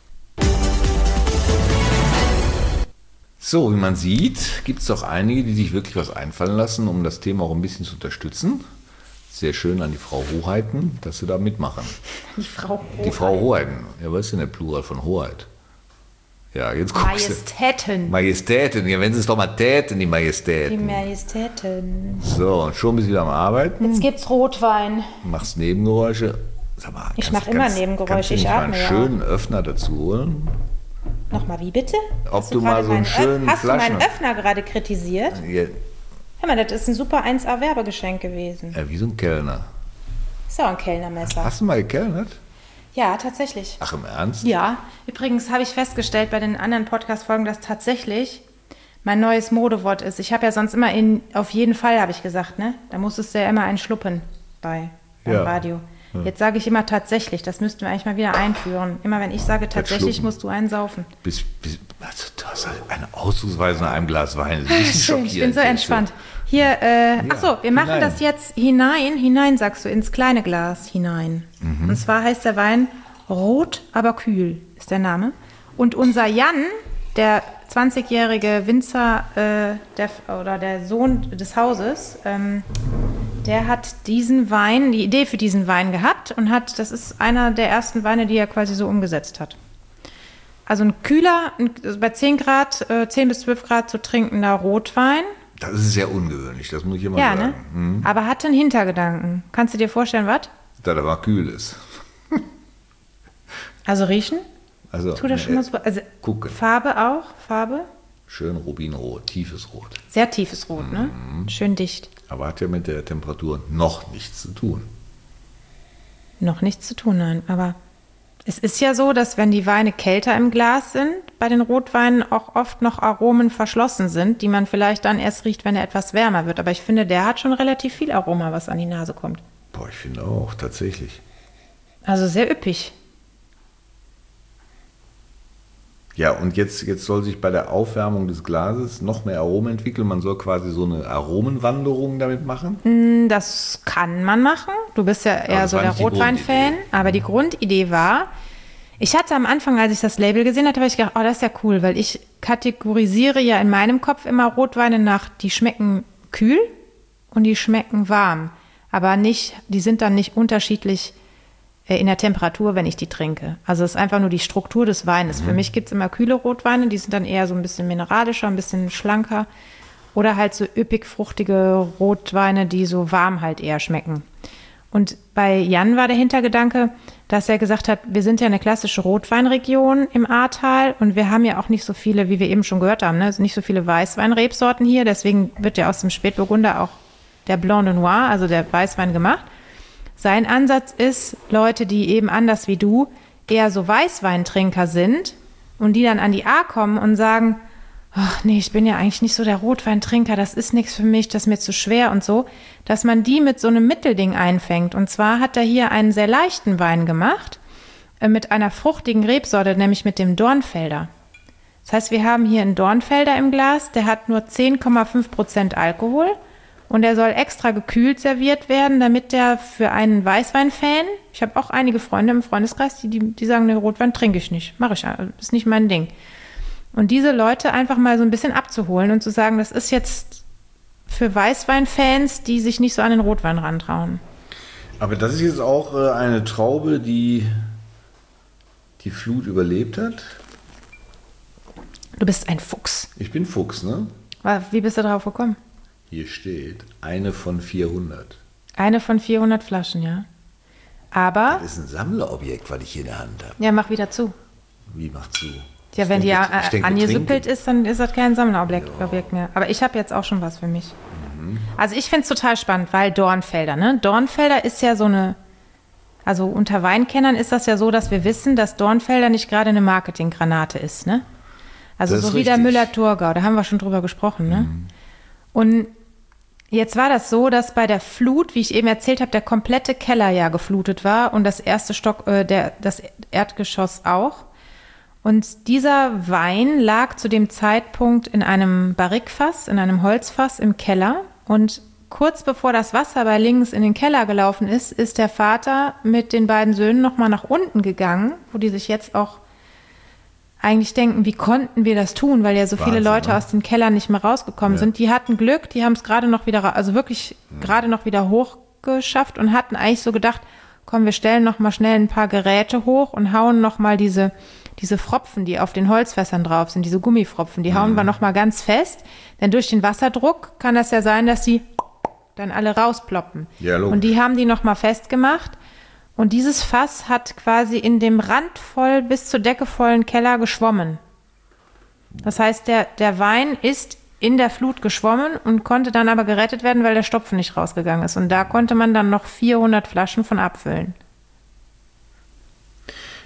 So, wie man sieht, gibt es doch einige, die sich wirklich was einfallen lassen, um das Thema auch ein bisschen zu unterstützen. Sehr schön an die Frau Hoheiten, dass sie da mitmachen. Die Frau Hoheiten. Ja, was ist denn der Plural von Hoheit? Ja, jetzt guckst Majestäten. Majestäten, ja, wenn sie es doch mal täten, die Majestäten. Die Majestäten. So, und schon bist du wieder am Arbeiten. Jetzt gibt's Rotwein. Machst Nebengeräusche. Sag mal, Ich mache immer Nebengeräusche, kannst du ich nicht mal atme einen ja schönen Öffner dazu holen? Nochmal, wie bitte? Ob du mal so einen schönen Hast du Flaschen... meinen Öffner gerade kritisiert? Ja, Hör mal, das ist ein super 1A-Werbegeschenk gewesen. wie so ein Kellner. Ist ja auch ein Kellnermesser. Hast du mal gekellnert? Ja, tatsächlich. Ach, im Ernst? Ja, übrigens habe ich festgestellt bei den anderen Podcast-Folgen, dass tatsächlich mein neues Modewort ist. Ich habe ja sonst immer auf jeden Fall, habe ich gesagt, ne? Da musstest du ja immer einen schluppen beim Radio. Ja. Jetzt sage ich immer tatsächlich, das müssten wir eigentlich mal wieder einführen. Immer wenn ich sage tatsächlich, musst du einen saufen. Also du hast halt eine Ausdrucksweise nach einem Glas Wein. Das ist schön, ich bin so entspannt. Hier, achso, wir machen das jetzt hinein sagst du, ins kleine Glas hinein. Mhm. Und zwar heißt der Wein Rot, aber kühl, ist der Name. Und unser Jan, der 20-jährige Winzer, der Sohn des Hauses, der hat die Idee für diesen Wein gehabt und das ist einer der ersten Weine, die er quasi so umgesetzt hat. Also ein kühler, bei 10 bis 12 Grad zu trinkender Rotwein. Das ist sehr ungewöhnlich, das muss ich immer sagen. Ne? Aber hat einen Hintergedanken. Kannst du dir vorstellen, was? Dass er aber kühl ist. Also riechen? Also, tut das schon mal so? Also gucken. Farbe auch? Farbe? Schön Rubinrot, tiefes Rot. Sehr tiefes Rot, ne? Schön dicht. Aber hat ja mit der Temperatur noch nichts zu tun. Noch nichts zu tun, nein. Aber es ist ja so, dass wenn die Weine kälter im Glas sind, bei den Rotweinen auch oft noch Aromen verschlossen sind, die man vielleicht dann erst riecht, wenn er etwas wärmer wird. Aber ich finde, der hat schon relativ viel Aroma, was an die Nase kommt. Boah, ich finde auch, tatsächlich. Also sehr üppig. Ja, und jetzt soll sich bei der Aufwärmung des Glases noch mehr Aromen entwickeln. Man soll quasi so eine Aromenwanderung damit machen. Das kann man machen. Du bist ja eher so der Rotwein-Fan. Aber die Grundidee war, ich hatte am Anfang, als ich das Label gesehen hatte, habe ich gedacht, oh, das ist ja cool, weil ich kategorisiere ja in meinem Kopf immer Rotweine nach, die schmecken kühl und die schmecken warm. Aber die sind dann nicht unterschiedlich in der Temperatur, wenn ich die trinke. Also es ist einfach nur die Struktur des Weines. Für mich gibt es immer kühle Rotweine, die sind dann eher so ein bisschen mineralischer, ein bisschen schlanker. Oder halt so üppig fruchtige Rotweine, die so warm halt eher schmecken. Und bei Jan war der Hintergedanke, dass er gesagt hat, wir sind ja eine klassische Rotweinregion im Ahrtal und wir haben ja auch nicht so viele, wie wir eben schon gehört haben, ne? Also nicht so viele Weißweinrebsorten hier. Deswegen wird ja aus dem Spätburgunder auch der Blanc de Noir, also der Weißwein, gemacht. Sein Ansatz ist, Leute, die eben anders wie du eher so Weißweintrinker sind und die dann an die Ahr kommen und sagen, ach nee, ich bin ja eigentlich nicht so der Rotweintrinker, das ist nichts für mich, das ist mir zu schwer und so, dass man die mit so einem Mittelding einfängt. Und zwar hat er hier einen sehr leichten Wein gemacht, mit einer fruchtigen Rebsorte, nämlich mit dem Dornfelder. Das heißt, wir haben hier einen Dornfelder im Glas, der hat nur 10,5% Alkohol. Und er soll extra gekühlt serviert werden, damit der für einen Weißwein-Fan, ich habe auch einige Freunde im Freundeskreis, die sagen, den Rotwein trinke ich nicht, mache ich, ist nicht mein Ding. Und diese Leute einfach mal so ein bisschen abzuholen und zu sagen, das ist jetzt für Weißwein-Fans, die sich nicht so an den Rotwein rantrauen. Aber das ist jetzt auch eine Traube, die die Flut überlebt hat? Du bist ein Fuchs. Ich bin Fuchs, ne? Wie bist du darauf gekommen? Hier steht, eine von 400. Eine von 400 Flaschen, ja. Aber... Das ist ein Sammlerobjekt, was ich hier in der Hand habe. Ja, mach wieder zu. Wie macht zu? Ja, wenn die angesüppelt ist, dann ist das kein Sammlerobjekt mehr. Aber ich habe jetzt auch schon was für mich. Also ich finde es total spannend, weil Dornfelder, ne? Dornfelder ist ja so eine... Also unter Weinkennern ist das ja so, dass wir wissen, dass Dornfelder nicht gerade eine Marketinggranate ist, ne? Also so wie der Müller-Thurgau, da haben wir schon drüber gesprochen, ne? Und jetzt war das so, dass bei der Flut, wie ich eben erzählt habe, der komplette Keller ja geflutet war und das erste das Erdgeschoss auch. Und dieser Wein lag zu dem Zeitpunkt in einem Barrikfass, in einem Holzfass im Keller. Und kurz bevor das Wasser bei links in den Keller gelaufen ist, ist der Vater mit den beiden Söhnen nochmal nach unten gegangen, wo die sich jetzt auch eigentlich denken, wie konnten wir das tun, weil ja so viele Leute aus den Kellern nicht mehr rausgekommen sind. Die hatten Glück, die haben es gerade noch wieder, gerade noch wieder hochgeschafft und hatten eigentlich so gedacht, komm, wir stellen noch mal schnell ein paar Geräte hoch und hauen noch mal diese Fropfen, die auf den Holzfässern drauf sind, diese Gummifropfen, die hauen wir noch mal ganz fest, denn durch den Wasserdruck kann das ja sein, dass sie dann alle rausploppen. Ja, und die haben die noch mal festgemacht. Und dieses Fass hat quasi in dem randvoll bis zur Decke vollen Keller geschwommen. Das heißt, der Wein ist in der Flut geschwommen und konnte dann aber gerettet werden, weil der Stopfen nicht rausgegangen ist. Und da konnte man dann noch 400 Flaschen von abfüllen.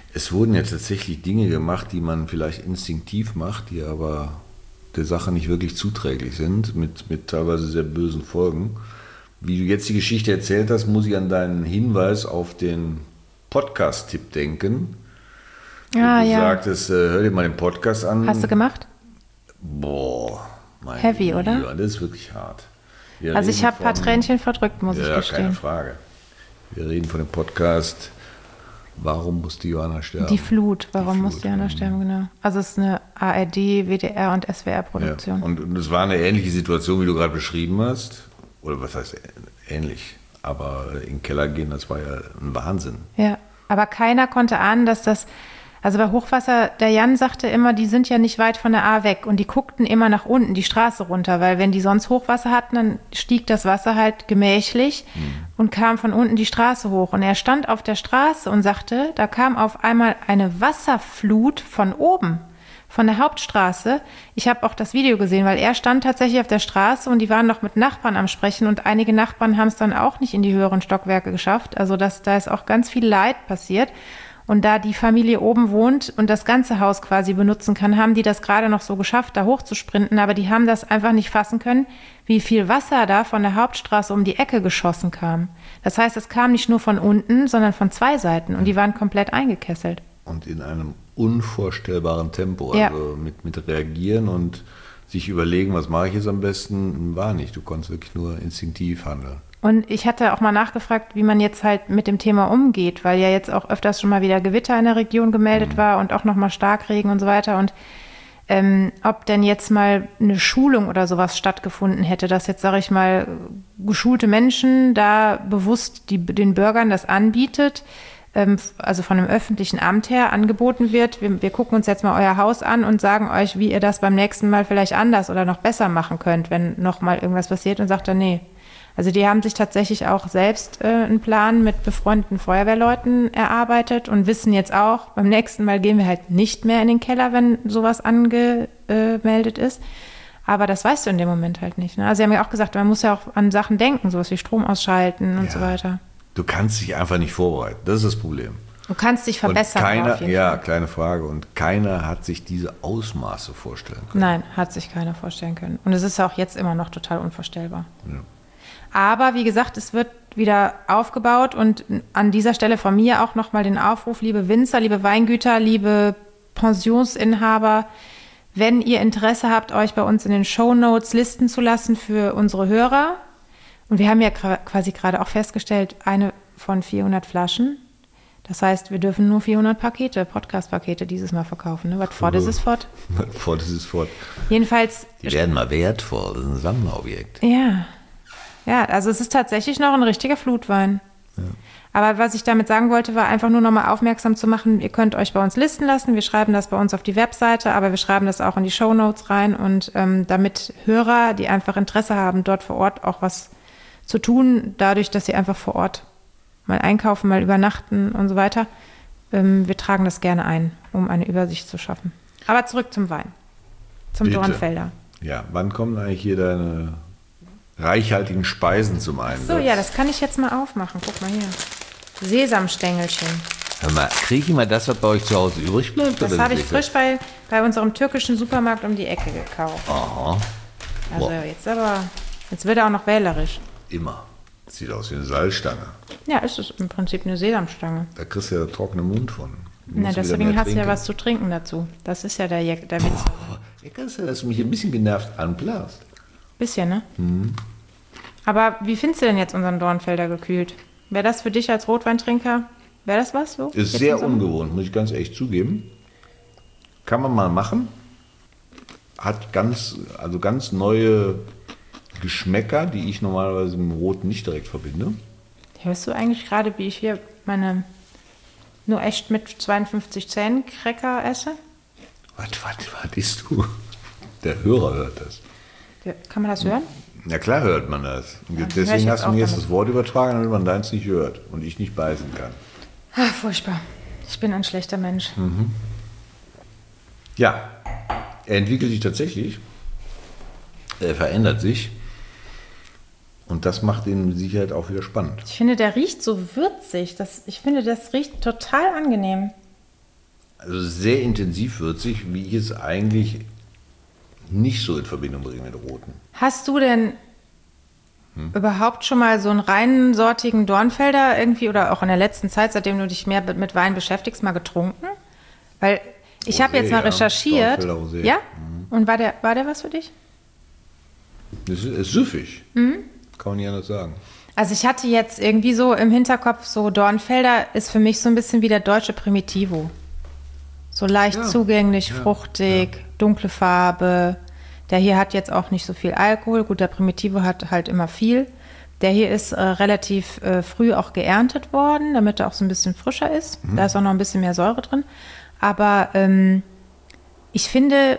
Es wurden ja tatsächlich Dinge gemacht, die man vielleicht instinktiv macht, die aber der Sache nicht wirklich zuträglich sind, mit teilweise sehr bösen Folgen. Wie du jetzt die Geschichte erzählt hast, muss ich an deinen Hinweis auf den Podcast-Tipp denken. Du sagtest, hör dir mal den Podcast an. Hast du gemacht? Boah, mein Heavy, oder? Lieber, das ist wirklich hart. Also ich habe ein paar Tränchen verdrückt, muss ich gestehen. Ja, keine Frage. Wir reden von dem Podcast Warum musste Johanna sterben? Die Flut, warum musste Johanna sterben, genau. Also es ist eine ARD, WDR und SWR-Produktion. Ja. Und es war eine ähnliche Situation, wie du gerade beschrieben hast. Oder was heißt ähnlich? Aber in den Keller gehen, das war ja ein Wahnsinn. Ja, aber keiner konnte ahnen, dass das... Also bei Hochwasser, der Jan sagte immer, die sind ja nicht weit von der A weg und die guckten immer nach unten, die Straße runter, weil wenn die sonst Hochwasser hatten, dann stieg das Wasser halt gemächlich und kam von unten die Straße hoch. Und er stand auf der Straße und sagte, da kam auf einmal eine Wasserflut von oben, von der Hauptstraße. Ich habe auch das Video gesehen, weil er stand tatsächlich auf der Straße und die waren noch mit Nachbarn am Sprechen und einige Nachbarn haben es dann auch nicht in die höheren Stockwerke geschafft. Also da ist auch ganz viel Leid passiert. Und da die Familie oben wohnt und das ganze Haus quasi benutzen kann, haben die das gerade noch so geschafft, da hochzusprinten. Aber die haben das einfach nicht fassen können, wie viel Wasser da von der Hauptstraße um die Ecke geschossen kam. Das heißt, es kam nicht nur von unten, sondern von zwei Seiten. Und die waren komplett eingekesselt. Und in einem unvorstellbaren Tempo. Ja. Also mit reagieren und sich überlegen, was mache ich jetzt am besten, war nicht. Du konntest wirklich nur instinktiv handeln. Und ich hatte auch mal nachgefragt, wie man jetzt halt mit dem Thema umgeht, weil ja jetzt auch öfters schon mal wieder Gewitter in der Region gemeldet war und auch nochmal Starkregen und so weiter. Und ob denn jetzt mal eine Schulung oder sowas stattgefunden hätte, dass jetzt, sage ich mal, geschulte Menschen da bewusst den Bürgern das anbietet, also von einem öffentlichen Amt her angeboten wird. Wir gucken uns jetzt mal euer Haus an und sagen euch, wie ihr das beim nächsten Mal vielleicht anders oder noch besser machen könnt, wenn nochmal irgendwas passiert, und sagt er, nee. Also die haben sich tatsächlich auch selbst einen Plan mit befreundeten Feuerwehrleuten erarbeitet und wissen jetzt auch, beim nächsten Mal gehen wir halt nicht mehr in den Keller, wenn sowas angemeldet ist. Aber das weißt du in dem Moment halt nicht. Ne? Also sie haben ja auch gesagt, man muss ja auch an Sachen denken, sowas wie Strom ausschalten und so weiter. Du kannst dich einfach nicht vorbereiten. Das ist das Problem. Du kannst dich verbessern. Auf jeden Fall. Kleine Frage. Und keiner hat sich diese Ausmaße vorstellen können. Nein, hat sich keiner vorstellen können. Und es ist auch jetzt immer noch total unvorstellbar. Ja. Aber wie gesagt, es wird wieder aufgebaut und an dieser Stelle von mir auch nochmal den Aufruf, liebe Winzer, liebe Weingüter, liebe Pensionsinhaber, wenn ihr Interesse habt, euch bei uns in den Shownotes listen zu lassen für unsere Hörer. Und wir haben ja quasi gerade auch festgestellt, eine von 400 Flaschen. Das heißt, wir dürfen nur 400 Podcast-Pakete dieses Mal verkaufen. Ne? Was fort ist es fort? Was fort ist es fort. Jedenfalls. Die werden mal wertvoll, das ist ein Sammlerobjekt. Ja, also es ist tatsächlich noch ein richtiger Flutwein. Ja. Aber was ich damit sagen wollte, war einfach nur nochmal aufmerksam zu machen, ihr könnt euch bei uns listen lassen, wir schreiben das bei uns auf die Webseite, aber wir schreiben das auch in die Shownotes rein und damit Hörer, die einfach Interesse haben, dort vor Ort auch was zu tun, dadurch, dass sie einfach vor Ort mal einkaufen, mal übernachten und so weiter, wir tragen das gerne ein, um eine Übersicht zu schaffen. Aber zurück zum Wein, zum Dornfelder. Ja, wann kommen eigentlich hier deine reichhaltigen Speisen zum Einsatz? So, ja, das kann ich jetzt mal aufmachen. Guck mal hier. Sesamstängelchen. Hör mal, kriege ich mal das, was bei euch zu Hause übrig bleibt? Das habe ich frisch bei unserem türkischen Supermarkt um die Ecke gekauft. Aha. Also jetzt wird er auch noch wählerisch. Immer. Das sieht aus wie eine Salzstange. Ja, ist es im Prinzip eine Sesamstange. Da kriegst du ja trockenen Mund von. Na, deswegen hast du ja was zu trinken dazu. Das ist ja der Witz. Kannst du, dass du mich ein bisschen genervt anblasst. Bisschen, ne? Mhm. Aber wie findest du denn jetzt unseren Dornfelder gekühlt? Wäre das für dich als Rotweintrinker, wäre das was so? Ist sehr ungewohnt, muss ich ganz ehrlich zugeben. Kann man mal machen. Hat ganz neue Geschmäcker, die ich normalerweise mit dem Rot nicht direkt verbinde. Hörst du eigentlich gerade, wie ich hier meine nur echt mit 52 Zähnen Cracker esse? Was isst du? Der Hörer hört das. Kann man das hören? Ja, klar hört man das. Deswegen hast du mir jetzt das Wort übertragen, damit man deins nicht hört und ich nicht beißen kann. Ach, furchtbar. Ich bin ein schlechter Mensch. Mhm. Ja, er entwickelt sich tatsächlich. Er verändert sich. Und das macht ihn mit Sicherheit auch wieder spannend. Ich finde, der riecht so würzig. Ich finde, das riecht total angenehm. Also sehr intensiv würzig, wie ich es eigentlich nicht so in Verbindung bringe mit roten. Hast du denn überhaupt schon mal so einen reinen sortigen Dornfelder irgendwie oder auch in der letzten Zeit, seitdem du dich mehr mit Wein beschäftigst, mal getrunken? Weil ich habe jetzt mal recherchiert. Dornfelder Rosé. Ja? Und war der was für dich? Das ist süffig. Kann man nicht anders sagen. Also ich hatte jetzt irgendwie so im Hinterkopf, so Dornfelder ist für mich so ein bisschen wie der deutsche Primitivo. So leicht zugänglich, fruchtig, dunkle Farbe. Der hier hat jetzt auch nicht so viel Alkohol. Gut, der Primitivo hat halt immer viel. Der hier ist relativ früh auch geerntet worden, damit er auch so ein bisschen frischer ist. Da ist auch noch ein bisschen mehr Säure drin. Aber ich finde,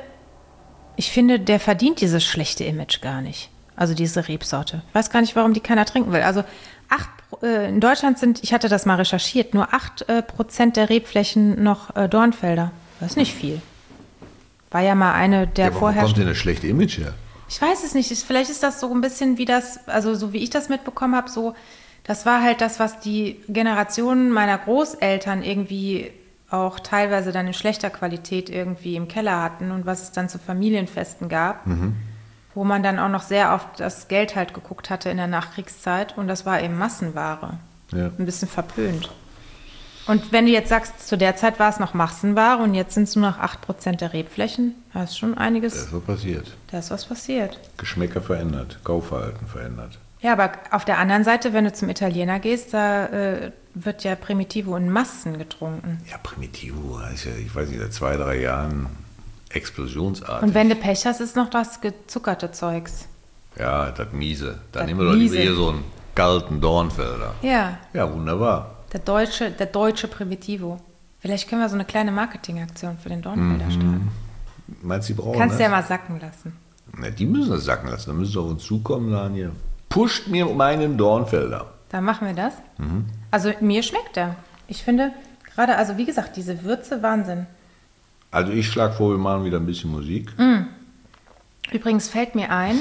der verdient dieses schlechte Image gar nicht. Also diese Rebsorte. Ich weiß gar nicht, warum die keiner trinken will. Also in Deutschland sind, ich hatte das mal recherchiert, nur 8% der Rebflächen noch Dornfelder. Das ist nicht viel. War ja mal eine der Aber wo vorher. kommt denn das schlechte Image her? Ich weiß es nicht. Vielleicht ist das so ein bisschen wie das, also so wie ich das mitbekommen habe, so, das war halt das, was die Generation meiner Großeltern irgendwie auch teilweise dann in schlechter Qualität irgendwie im Keller hatten und was es dann zu Familienfesten gab, wo man dann auch noch sehr auf das Geld halt geguckt hatte in der Nachkriegszeit und das war eben Massenware. Ja. Ein bisschen verpönt. Und wenn du jetzt sagst, zu der Zeit war es noch Massenware und jetzt sind es nur noch 8% der Rebflächen, da ist schon einiges, Das ist was passiert. da ist was passiert. Geschmäcker verändert, Kaufverhalten verändert. Ja, aber auf der anderen Seite, wenn du zum Italiener gehst, da wird ja Primitivo in Massen getrunken. Ja, Primitivo ist ja, ich weiß nicht, seit 2-3 Jahren explosionsartig. Und wenn du Pech hast, ist noch das gezuckerte Zeugs. Ja, das Miese. Dann Das nehmen wir doch lieber Miese. hier so einen kalten Dornfelder. Ja, Ja, wunderbar. der deutsche Primitivo. Vielleicht können wir so eine kleine Marketingaktion für den Dornfelder starten. Meinst du, die brauchen Kannst du das? ja mal sacken lassen. Na, die müssen das sacken lassen. Dann müssen sie auf uns zukommen und sagen hier, pusht mir meinen Dornfelder. Dann machen wir das. Also mir schmeckt der. Ich finde gerade, also wie gesagt, diese Würze, Wahnsinn. Also ich schlage vor, wir machen wieder ein bisschen Musik. Übrigens fällt mir ein,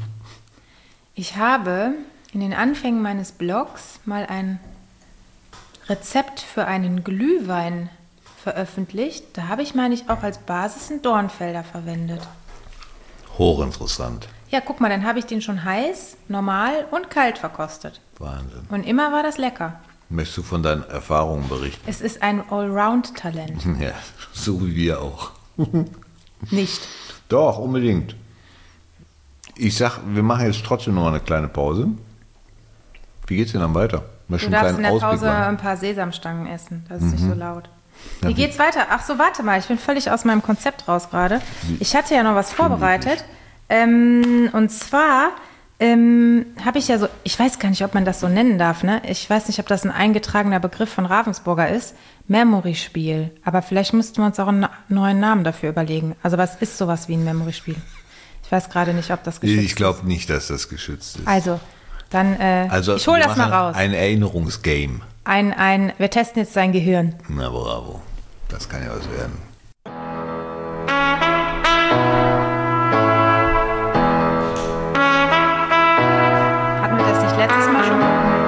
ich habe in den Anfängen meines Blogs mal ein Rezept für einen Glühwein veröffentlicht. Da habe ich, meine ich, auch als Basis einen Dornfelder verwendet. Hochinteressant. Ja, guck mal, dann habe ich den schon heiß, normal und kalt verkostet. Wahnsinn. Und immer war das lecker. Möchtest du von deinen Erfahrungen berichten? Es ist ein Allround-Talent. Ja, so wie wir auch. Nicht. Doch, unbedingt. Ich sag, wir machen jetzt trotzdem noch eine kleine Pause. Wie geht's denn dann weiter? Du darfst in der Pause ein paar Sesamstangen essen. Das ist nicht so laut. Wie geht's weiter? Ach so, warte mal. Ich bin völlig aus meinem Konzept raus gerade. Ich hatte ja noch was vorbereitet. Und zwar habe ich ja so, ich weiß gar nicht, ob man das so nennen darf, ne? Ich weiß nicht, ob das ein eingetragener Begriff von Ravensburger ist. Memory-Spiel. Aber vielleicht müssten wir uns auch einen neuen Namen dafür überlegen. Also was ist sowas wie ein Memory-Spiel? Ich weiß gerade nicht, ob das geschützt ist. Ich glaube nicht, dass das geschützt ist. Also, dann, ich hole wir das mal machen raus. Ein Erinnerungsgame. Wir testen jetzt sein Gehirn. Na bravo. Das kann ja was werden. Hatten wir das nicht letztes Mal schon?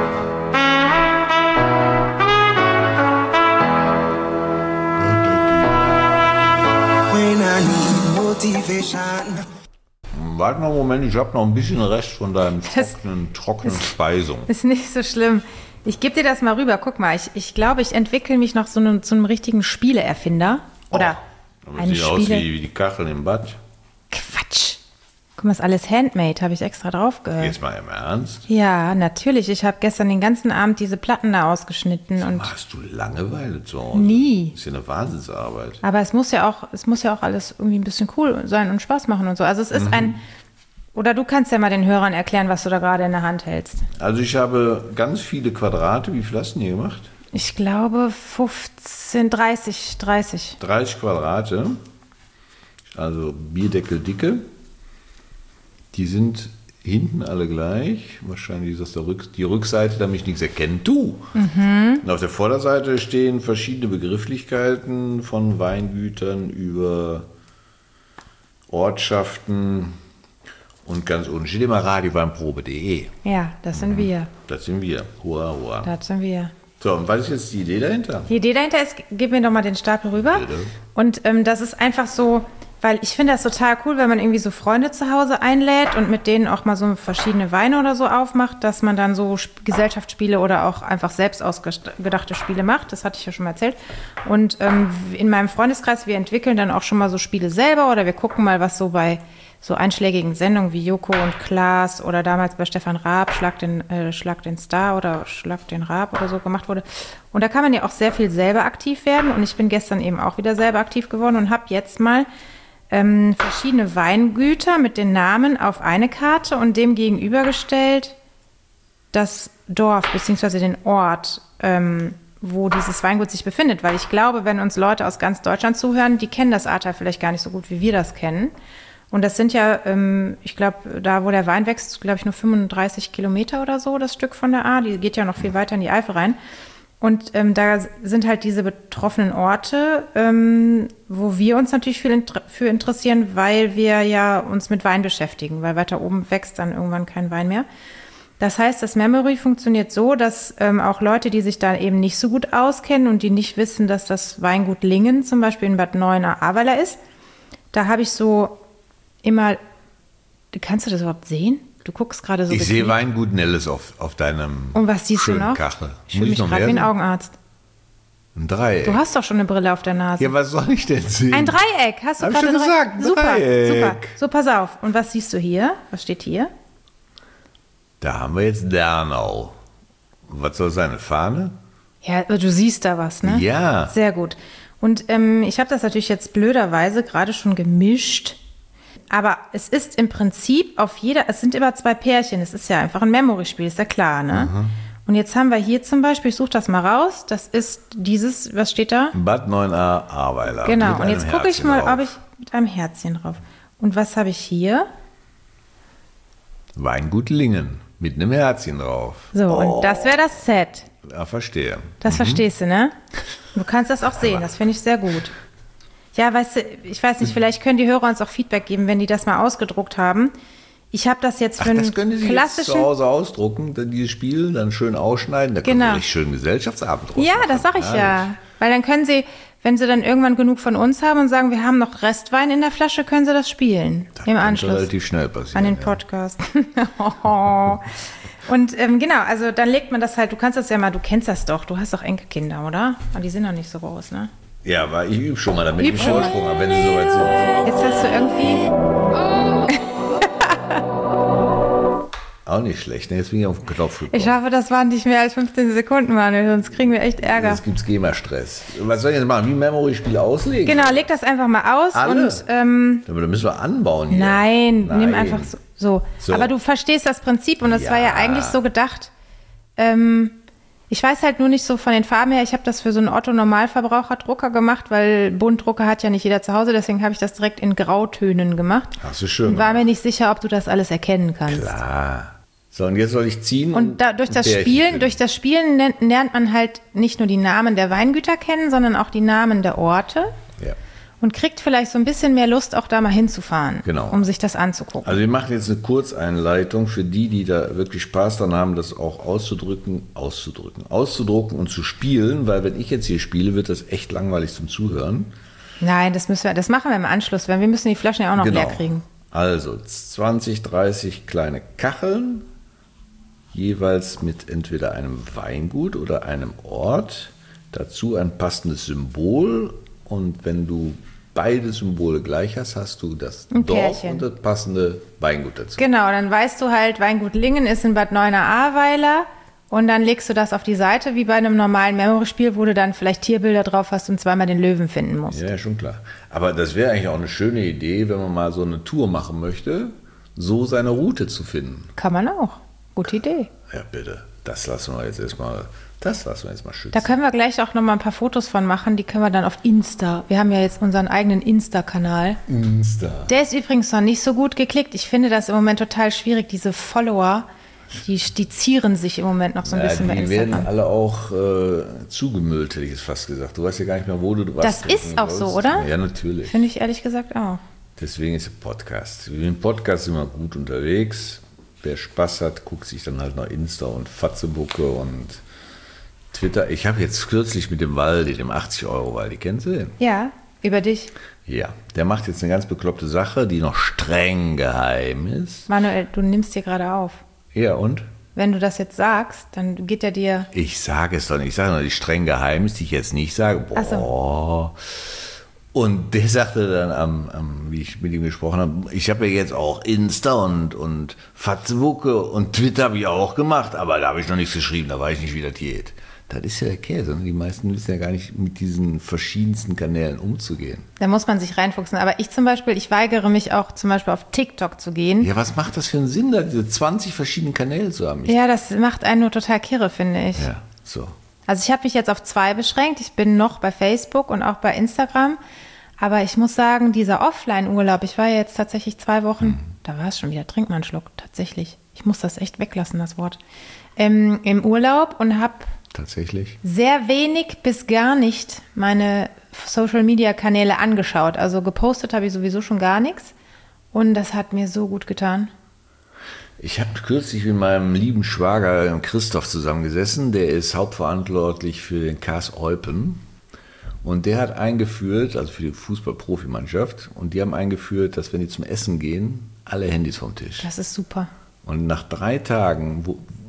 When I need motivation. Warte noch einen Moment, ich habe noch ein bisschen Rest von deinen trockenen Speisung. Ist nicht so schlimm. Ich gebe dir das mal rüber. Guck mal, ich glaube, ich entwickle mich noch zu einem richtigen Spieleerfinder. Oder Aber einen sieht aus Spiele... wie die Kacheln im Bad. Quatsch. Guck mal, ist alles handmade, habe ich extra drauf gehört. Jetzt mal im Ernst. Ja, natürlich. Ich habe gestern den ganzen Abend diese Platten da ausgeschnitten. Und Hast du Langeweile zu Hause? Nie. Das ist ja eine Wahnsinnsarbeit. aber es muss ja auch alles irgendwie ein bisschen cool sein und Spaß machen und so. Also es ist oder du kannst ja mal den Hörern erklären, was du da gerade in der Hand hältst. Also ich habe ganz viele Quadrate. Wie viel hast du denn hier gemacht? Ich glaube 30. 30 Quadrate. Also Bierdeckel dicke. Die sind hinten alle gleich. Wahrscheinlich ist das die Rückseite, damit ich nichts erkenne. Du! Und auf der Vorderseite stehen verschiedene Begrifflichkeiten von Weingütern über Ortschaften und ganz unten steht immer radioweinprobe.de. Ja, das sind wir. Das sind wir. Hurra, hurra. Das sind wir. So, und was ist jetzt die Idee dahinter? Die Idee dahinter ist, gib mir doch mal den Stapel rüber. Bitte. Und das ist einfach so, weil ich finde das total cool, wenn man irgendwie so Freunde zu Hause einlädt und mit denen auch mal so verschiedene Weine oder so aufmacht, dass man dann so Gesellschaftsspiele oder auch einfach selbst ausgedachte Spiele macht. Das hatte ich ja schon mal erzählt. Und in meinem Freundeskreis, wir entwickeln dann auch schon mal so Spiele selber oder wir gucken mal, was so bei so einschlägigen Sendungen wie Joko und Klaas oder damals bei Stefan Raab, Schlag den Star oder Schlag den Raab oder so gemacht wurde. Und da kann man ja auch sehr viel selber aktiv werden. Und ich bin gestern eben auch wieder selber aktiv geworden und habe jetzt mal verschiedene Weingüter mit den Namen auf eine Karte und dem gegenübergestellt das Dorf bzw. den Ort, wo dieses Weingut sich befindet. Weil ich glaube, wenn uns Leute aus ganz Deutschland zuhören, die kennen das Ahrtal vielleicht gar nicht so gut, wie wir das kennen. Und das sind ja, ich glaube, da wo der Wein wächst, glaube ich, nur 35 Kilometer oder so, das Stück von der Ahr. Die geht ja noch viel weiter in die Eifel rein. Und da sind halt diese betroffenen Orte, wo wir uns natürlich viel für interessieren, weil wir ja uns mit Wein beschäftigen, weil weiter oben wächst dann irgendwann kein Wein mehr. Das heißt, das Memory funktioniert so, dass auch Leute, die sich da eben nicht so gut auskennen und die nicht wissen, dass das Weingut Lingen zum Beispiel in Bad Neuenahr-Ahrweiler ist, da habe ich so immer, kannst du das überhaupt sehen? Du guckst gerade so. Ich sehe Weingut Nelles auf deinem Und was siehst du noch? Kachel. Ich fühle mich gerade wie ein Augenarzt. Ein Dreieck. Du hast doch schon eine Brille auf der Nase. Ja, was soll ich denn sehen? Ein Dreieck, hast du Hab ich gerade schon gesagt, Super, Dreieck. super. So, pass auf. Und was siehst du hier? Was steht hier? Da haben wir jetzt Dernau. Was soll sein, eine Fahne? Ja, du siehst da was, ne? Ja. Sehr gut. Und ich habe das natürlich jetzt blöderweise gerade schon gemischt. Aber es ist im Prinzip es sind immer zwei Pärchen. Es ist ja einfach ein Memory-Spiel, ist ja klar, ne? Mhm. Und jetzt haben wir hier zum Beispiel, ich suche das mal raus, das ist dieses, was steht da? Bad Neuenahr-Ahrweiler. Genau, und jetzt gucke ich mal, ob ich mit einem Herzchen drauf. Und was habe ich hier? Weingut Lingen, mit einem Herzchen drauf. So, und das wäre das Set. Ja, verstehe. Das verstehst du, ne? Du kannst das auch sehen, das finde ich sehr gut. Ja, weißt du, ich weiß nicht, vielleicht können die Hörer uns auch Feedback geben, wenn die das mal ausgedruckt haben. Ich habe das jetzt für einen das können Sie klassischen... jetzt zu Hause ausdrucken, dann dieses Spiel, dann schön ausschneiden, da kommt richtig schön Gesellschaftsabend draus. Ja, das sage ich ja. Weil dann können Sie, wenn Sie dann irgendwann genug von uns haben und sagen, wir haben noch Restwein in der Flasche, können Sie das spielen. Das im Anschluss. Kann relativ schnell passieren. An den Podcast. Und genau, also dann legt man das halt, du kannst das ja mal, du kennst das doch, du hast doch Enkelkinder, oder? Aber die sind noch nicht so groß, ne? Ja, aber ich übe schon mal, damit ich Vorsprung habe, wenn sie soweit sind. Jetzt hast du irgendwie... Auch nicht schlecht, ne? Jetzt bin ich auf den Knopf gekommen. Ich hoffe, das waren nicht mehr als 15 Sekunden, Manuel, sonst kriegen wir echt Ärger. Jetzt gibt's GEMA-Stress. Was soll ich jetzt machen? Wie Memory-Spiele auslegen? Genau, leg das einfach mal aus. Alle? Und, aber da müssen wir anbauen hier. Nein, nimm einfach so. So. Aber du verstehst das Prinzip und das war ja eigentlich so gedacht. Ich weiß halt nur nicht so von den Farben her. Ich habe das für so einen Otto-Normalverbraucher-Drucker gemacht, weil Buntdrucker hat ja nicht jeder zu Hause. Deswegen habe ich das direkt in Grautönen gemacht. Hast du schön und war mir nicht sicher, ob du das alles erkennen kannst. Klar. So, und jetzt soll ich ziehen. Und durch das Spielen lernt man halt nicht nur die Namen der Weingüter kennen, sondern auch die Namen der Orte. Ja. Und kriegt vielleicht so ein bisschen mehr Lust, auch da mal hinzufahren, genau, um sich das anzugucken. Also wir machen jetzt eine Kurzeinleitung für die da wirklich Spaß dran haben, das auch auszudrucken und zu spielen, weil wenn ich jetzt hier spiele, wird das echt langweilig zum Zuhören. Nein, das machen wir im Anschluss, weil wir müssen die Flaschen ja auch noch leer kriegen. Also 20, 30 kleine Kacheln, jeweils mit entweder einem Weingut oder einem Ort, dazu ein passendes Symbol. Und wenn du beide Symbole gleich hast, hast du das Dorf und das passende Weingut dazu. Genau, dann weißt du halt, Weingut Lingen ist in Bad Neuenahr-Ahrweiler und dann legst du das auf die Seite, wie bei einem normalen Memory-Spiel, wo du dann vielleicht Tierbilder drauf hast und zweimal den Löwen finden musst. Ja, schon klar. Aber das wäre eigentlich auch eine schöne Idee, wenn man mal so eine Tour machen möchte, so seine Route zu finden. Kann man auch. Gute Idee. Ja, bitte. Das lassen wir jetzt mal schützen. Da können wir gleich auch noch mal ein paar Fotos von machen. Die können wir dann auf Insta. Wir haben ja jetzt unseren eigenen Insta-Kanal. Der ist übrigens noch nicht so gut geklickt. Ich finde das im Moment total schwierig. Diese Follower, die zieren sich im Moment noch so ein bisschen bei Instagram. Die werden alle auch zugemüllt, hätte ich jetzt fast gesagt. Du weißt ja gar nicht mehr, wo du was Das ist auch so, oder? Ja, natürlich. Finde ich ehrlich gesagt auch. Deswegen ist der Podcast. Wir im Podcast sind wir gut unterwegs. Wer Spaß hat, guckt sich dann halt noch Insta und Fatzebucke und Twitter, ich habe jetzt kürzlich mit dem Waldi, dem 80-Euro-Waldi, kennst du den? Ja, über dich. Ja, der macht jetzt eine ganz bekloppte Sache, die noch streng geheim ist. Manuel, du nimmst dir gerade auf. Ja, und? Wenn du das jetzt sagst, dann geht er dir... Ich sage es doch nicht. Ich sage nur, die streng geheim ist, die ich jetzt nicht sage. Boah. Ach so. Und der sagte dann, wie ich mit ihm gesprochen habe, ich habe ja jetzt auch Insta und Facebook und Twitter habe ich auch gemacht, aber da habe ich noch nichts geschrieben, da weiß ich nicht, wie das geht. Das ist ja der Käse. Die meisten wissen ja gar nicht, mit diesen verschiedensten Kanälen umzugehen. Da muss man sich reinfuchsen. Aber ich zum Beispiel, ich weigere mich auch zum Beispiel auf TikTok zu gehen. Ja, was macht das für einen Sinn, da diese 20 verschiedenen Kanäle zu haben? Ja, das macht einen nur total kirre, finde ich. Ja, so. Also ich habe mich jetzt auf 2 beschränkt. Ich bin noch bei Facebook und auch bei Instagram. Aber ich muss sagen, dieser Offline-Urlaub, ich war ja jetzt tatsächlich 2 Wochen, da war es schon wieder, trink mal einen Schluck, tatsächlich. Ich muss das echt weglassen, das Wort. Im Urlaub und habe Tatsächlich? sehr wenig bis gar nicht meine Social-Media-Kanäle angeschaut. Also gepostet habe ich sowieso schon gar nichts. Und das hat mir so gut getan. Ich habe kürzlich mit meinem lieben Schwager Christoph zusammengesessen. Der ist hauptverantwortlich für den KS Eupen. Und der hat eingeführt, also für die Fußball-Profimannschaft, und die haben eingeführt, dass wenn die zum Essen gehen, alle Handys vom Tisch. Das ist super. Und nach 3 Tagen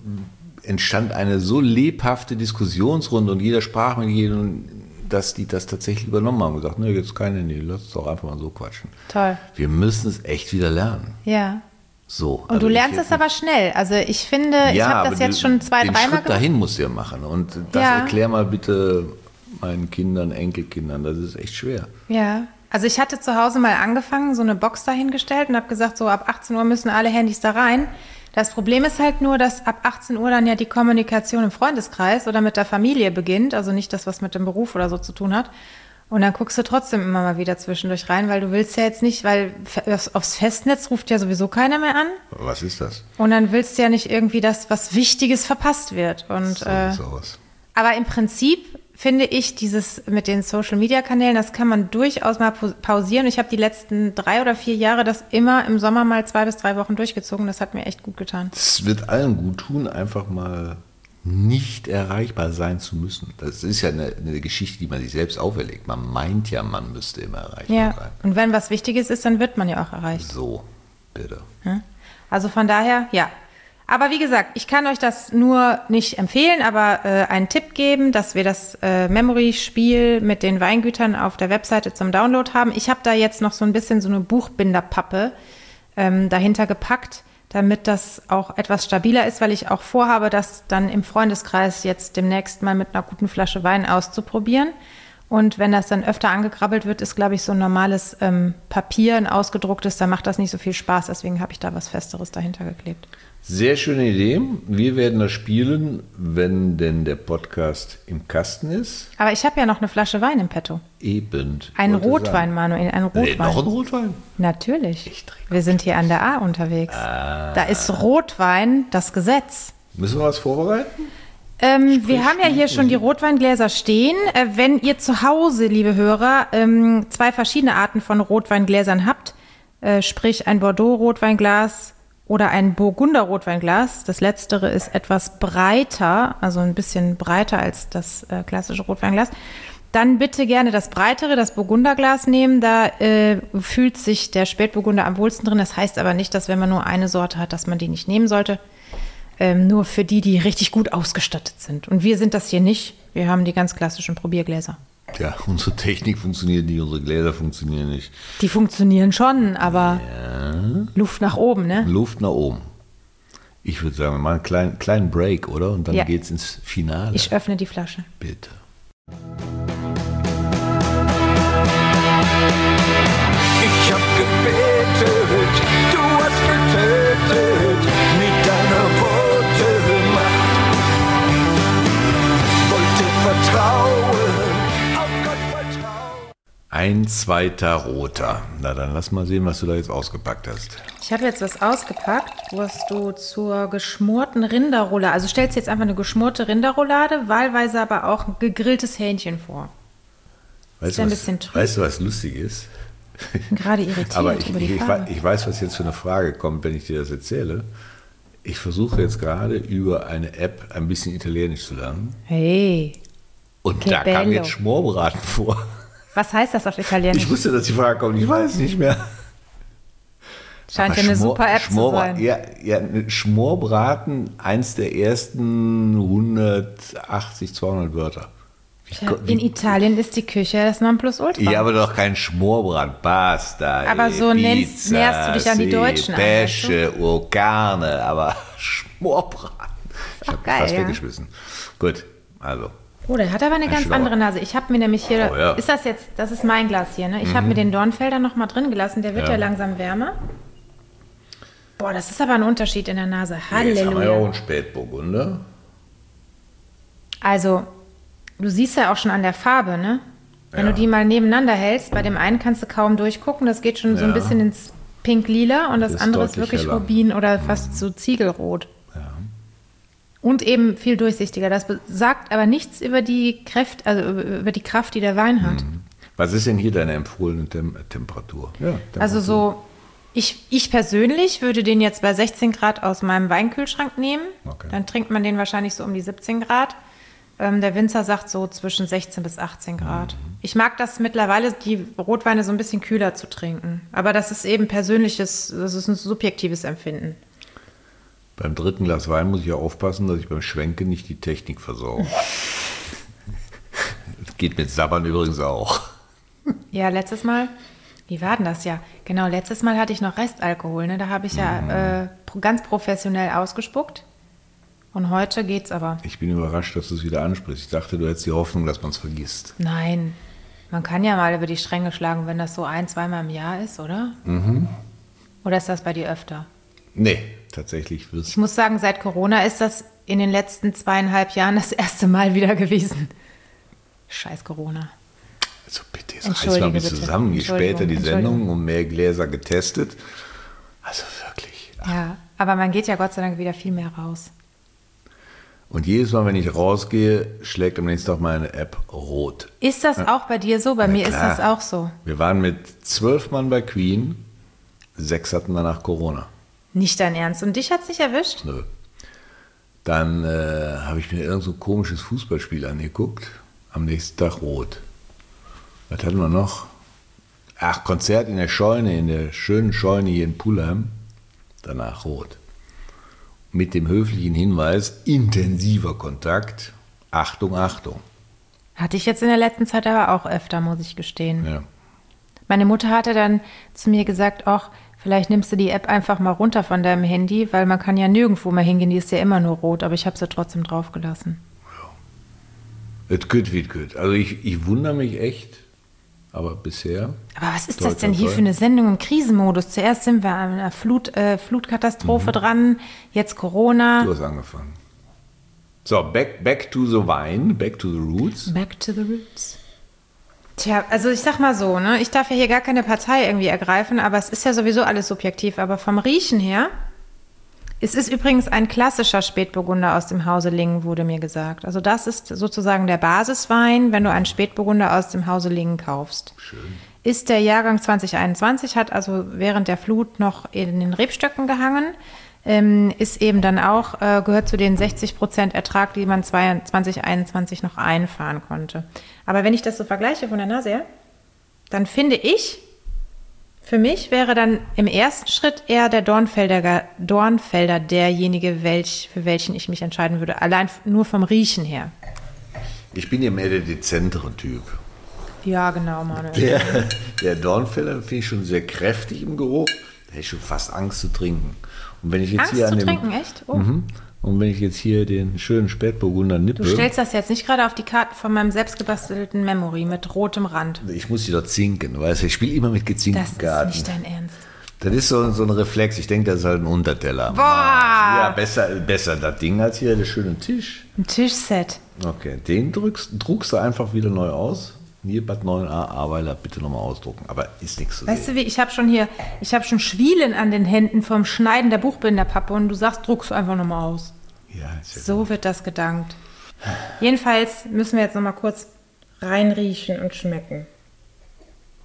entstand eine so lebhafte Diskussionsrunde und jeder sprach mit jedem, dass die das tatsächlich übernommen haben und gesagt, ne, jetzt kein Handy, lass uns doch einfach mal so quatschen. Toll. Wir müssen es echt wieder lernen. Ja. So. Und du lernst es aber schnell. Also ich finde, ich habe das jetzt schon 2-3 Mal gemacht. Den Schritt dahin musst du ja machen. Und das erklär mal bitte meinen Kindern, Enkelkindern, das ist echt schwer. Ja. Also ich hatte zu Hause mal angefangen, so eine Box dahingestellt und habe gesagt, so ab 18 Uhr müssen alle Handys da rein. Das Problem ist halt nur, dass ab 18 Uhr dann ja die Kommunikation im Freundeskreis oder mit der Familie beginnt, also nicht das, was mit dem Beruf oder so zu tun hat. Und dann guckst du trotzdem immer mal wieder zwischendurch rein, weil du willst ja jetzt nicht, weil aufs Festnetz ruft ja sowieso keiner mehr an. Was ist das? Und dann willst du ja nicht irgendwie, dass was Wichtiges verpasst wird. Und, so sieht's aus. Aber im Prinzip finde ich dieses mit den Social-Media-Kanälen, das kann man durchaus mal pausieren. Ich habe die letzten 3 oder 4 Jahre das immer im Sommer mal 2 bis 3 Wochen durchgezogen. Das hat mir echt gut getan. Es wird allen gut tun, einfach mal nicht erreichbar sein zu müssen. Das ist ja eine Geschichte, die man sich selbst auferlegt. Man meint ja, man müsste immer erreichbar sein. Und wenn was Wichtiges ist, dann wird man ja auch erreicht. So, bitte. Also von daher, ja. Aber wie gesagt, ich kann euch das nur nicht empfehlen, aber einen Tipp geben, dass wir das Memory-Spiel mit den Weingütern auf der Webseite zum Download haben. Ich habe da jetzt noch so ein bisschen so eine Buchbinderpappe dahinter gepackt, damit das auch etwas stabiler ist, weil ich auch vorhabe, das dann im Freundeskreis jetzt demnächst mal mit einer guten Flasche Wein auszuprobieren. Und wenn das dann öfter angekrabbelt wird, ist, glaube ich, so ein normales Papier, ein ausgedrucktes, dann macht das nicht so viel Spaß. Deswegen habe ich da was Festeres dahinter geklebt. Sehr schöne Idee. Wir werden das spielen, wenn denn der Podcast im Kasten ist. Aber ich habe ja noch eine Flasche Wein im Petto. Eben. Ein Rotwein, Manuel, ein Rotwein. Nee, noch ein Rotwein? Natürlich. Ich trinke Wir sind hier an der A unterwegs. Da ist Rotwein das Gesetz. Müssen wir was vorbereiten? Wir haben ja hier schon die Rotweingläser stehen. Wenn ihr zu Hause, liebe Hörer, 2 verschiedene Arten von Rotweingläsern habt, sprich ein Bordeaux-Rotweinglas oder ein Burgunder-Rotweinglas, das letztere ist etwas breiter, also ein bisschen breiter als das klassische Rotweinglas, dann bitte gerne das breitere, das Burgunderglas nehmen. Da fühlt sich der Spätburgunder am wohlsten drin. Das heißt aber nicht, dass wenn man nur eine Sorte hat, dass man die nicht nehmen sollte. Nur für die, die richtig gut ausgestattet sind. Und wir sind das hier nicht. Wir haben die ganz klassischen Probiergläser. Ja, unsere Technik funktioniert nicht, unsere Gläser funktionieren nicht. Die funktionieren schon, aber Luft nach oben, ne? Luft nach oben. Ich würde sagen, wir machen einen kleinen Break, oder? Und dann geht's ins Finale. Ich öffne die Flasche. Bitte. Ich hab gebetet, du hast getötet mit deiner Worte-Macht. Wollte vertrauen, auf Gott vertrauen. Ein zweiter roter. Na, dann lass mal sehen, was du da jetzt ausgepackt hast. Ich habe jetzt was ausgepackt, was du zur geschmorten Rinderroulade, also stellst jetzt einfach eine geschmorte Rinderroulade, wahlweise aber auch ein gegrilltes Hähnchen vor. Weißt du, was lustig ist? Ich bin gerade irritiert Aber über die Farbe. ich weiß, was jetzt für eine Frage kommt, wenn ich dir das erzähle. Ich versuche jetzt gerade über eine App ein bisschen Italienisch zu lernen. Hey, Und che da kam bello. jetzt Schmorbraten vor. Was heißt das auf Italienisch? Ich wusste, dass die Frage kommt, ich weiß nicht mehr. Scheint Aber ja eine super App zu sein. Ja, Schmorbraten, eins der ersten 180, 200 Wörter. In Italien ist die Küche das Nonplusultra. Ja, aber doch kein Schmorbraten, Pasta. Aber so Pizza, näherst du dich an die Deutschen an, Pesce, Carne, aber Schmorbraten. Ich habe geil, fast ja. weggeschmissen. Gut, also. Oh, der hat aber eine ganz Schlauer. andere Nase. Ich habe mir nämlich hier, Oh, ja. ist das jetzt, das ist mein Glas hier, ne? Ich habe mir den Dornfelder noch mal drin gelassen, der wird ja Ja. langsam wärmer. Boah, das ist aber ein Unterschied in der Nase. Jetzt haben wir ja auch Halleluja. einen Spätburgunder. Also, du siehst ja auch schon an der Farbe, ne? Wenn Ja. du die mal nebeneinander hältst, bei dem einen kannst du kaum durchgucken, das geht schon so ein Ja. bisschen ins Pink-Lila und das Ist andere ist deutlich wirklich heller. Rubin oder fast so Ziegelrot. Ja. Und eben viel durchsichtiger. Das sagt aber nichts über die Kraft, über die Kraft, die der Wein hat. Was ist denn hier deine empfohlene Temperatur? Ja, Also so, ich persönlich würde den jetzt bei 16 Grad aus meinem Weinkühlschrank nehmen. Okay. Dann trinkt man den wahrscheinlich so um die 17 Grad. Der Winzer sagt so zwischen 16 bis 18 Grad. Ich mag das mittlerweile, die Rotweine so ein bisschen kühler zu trinken. Aber das ist eben persönliches, das ist ein subjektives Empfinden. Beim dritten Glas Wein muss ich ja aufpassen, dass ich beim Schwenken nicht die Technik versauere. Das geht mit Sabbern übrigens auch. Ja, letztes Mal, wie war denn das ja? Genau, letztes Mal hatte ich noch Restalkohol, ne? Da habe ich ja ganz professionell ausgespuckt. Und heute geht's aber. Ich bin überrascht, dass du es wieder ansprichst. Ich dachte, du hättest die Hoffnung, dass man es vergisst. Nein, man kann ja mal über die Stränge schlagen, wenn das so 1-2 Mal im Jahr ist, oder? Oder ist das bei dir öfter? Nee, tatsächlich wird Ich muss sagen, seit Corona ist das in den letzten 2,5 Jahren das erste Mal wieder gewesen. Scheiß Corona. Also bitte, jetzt reiß Entschuldige mal ein bitte. bisschen zusammen. Je Entschuldigung, später die Entschuldigung. Sendung, um mehr Gläser getestet. Also wirklich. Ja, aber man geht ja Gott sei Dank wieder viel mehr raus. Und jedes Mal, wenn ich rausgehe, schlägt am nächsten Tag meine App rot. Ist das auch bei dir so? Bei mir ist klar. das auch so. Wir waren mit 12 Mann bei Queen, 6 hatten danach Corona. Nicht dein Ernst. Und dich hat's nicht erwischt? Nö. Dann habe ich mir irgend so ein komisches Fußballspiel angeguckt. Am nächsten Tag rot. Was hatten wir noch? Ach, Konzert in der Scheune, in der schönen Scheune hier in Pulheim. Danach rot. Mit dem höflichen Hinweis, intensiver Kontakt. Achtung, Achtung. Hatte ich jetzt in der letzten Zeit aber auch öfter, muss ich gestehen. Ja. Meine Mutter hatte dann zu mir gesagt, ach, vielleicht nimmst du die App einfach mal runter von deinem Handy, weil man kann ja nirgendwo mehr hingehen, die ist ja immer nur rot, aber ich habe sie trotzdem draufgelassen. Es geht wie es geht. Also ich wundere mich echt, aber bisher. Aber was ist Toi, das denn toi, hier toi. für eine Sendung im Krisenmodus? Zuerst sind wir an einer Flutkatastrophe dran, jetzt Corona. Du hast angefangen. So, back to the wine, back to the roots. Back to the roots. Tja, also ich sag mal so, ne, ich darf ja hier gar keine Partei irgendwie ergreifen, aber es ist ja sowieso alles subjektiv. Aber vom Riechen her, es ist übrigens ein klassischer Spätburgunder aus dem Hause Lingen, wurde mir gesagt. Also das ist sozusagen der Basiswein, wenn du einen Spätburgunder aus dem Hause Lingen kaufst. Schön. Ist der Jahrgang 2021, hat also während der Flut noch in den Rebstöcken gehangen, ist eben dann auch, gehört zu den 60% Ertrag, die man 2021 noch einfahren konnte. Aber wenn ich das so vergleiche von der Nase her, dann finde ich, für mich wäre dann im ersten Schritt eher der Dornfelder derjenige, für welchen ich mich entscheiden würde. Allein nur vom Riechen her. Ich bin ja mehr der dezentere Typ. Ja, genau, Manuel. Der Dornfelder finde ich schon sehr kräftig im Geruch. Da hätte ich schon fast Angst zu trinken. Und wenn ich jetzt Angst hier zu an dem, trinken, echt? Oh. Und wenn ich jetzt hier den schönen Spätburgunder nippe, Du stellst das jetzt nicht gerade auf die Karte von meinem selbstgebastelten Memory mit rotem Rand. ich muss die doch zinken, weißt du, ich spiele immer mit gezinkten Das ist Karten. nicht dein Ernst. Das ist so ein Reflex, ich denke, das ist halt ein Unterteller. Boah! Ja, besser das Ding als hier der schöne Tisch. Ein Tischset. Okay, den druckst du einfach wieder neu aus. Hier Bad 9a Ahrweiler bitte nochmal ausdrucken, aber ist nichts zu Weißt sehen. du wie, ich habe schon Schwielen an den Händen vom Schneiden der Buchbinderpappe und du sagst, druckst du einfach nochmal aus. Ja, ist ja So wird das gedankt. Jedenfalls müssen wir jetzt nochmal kurz reinriechen und schmecken.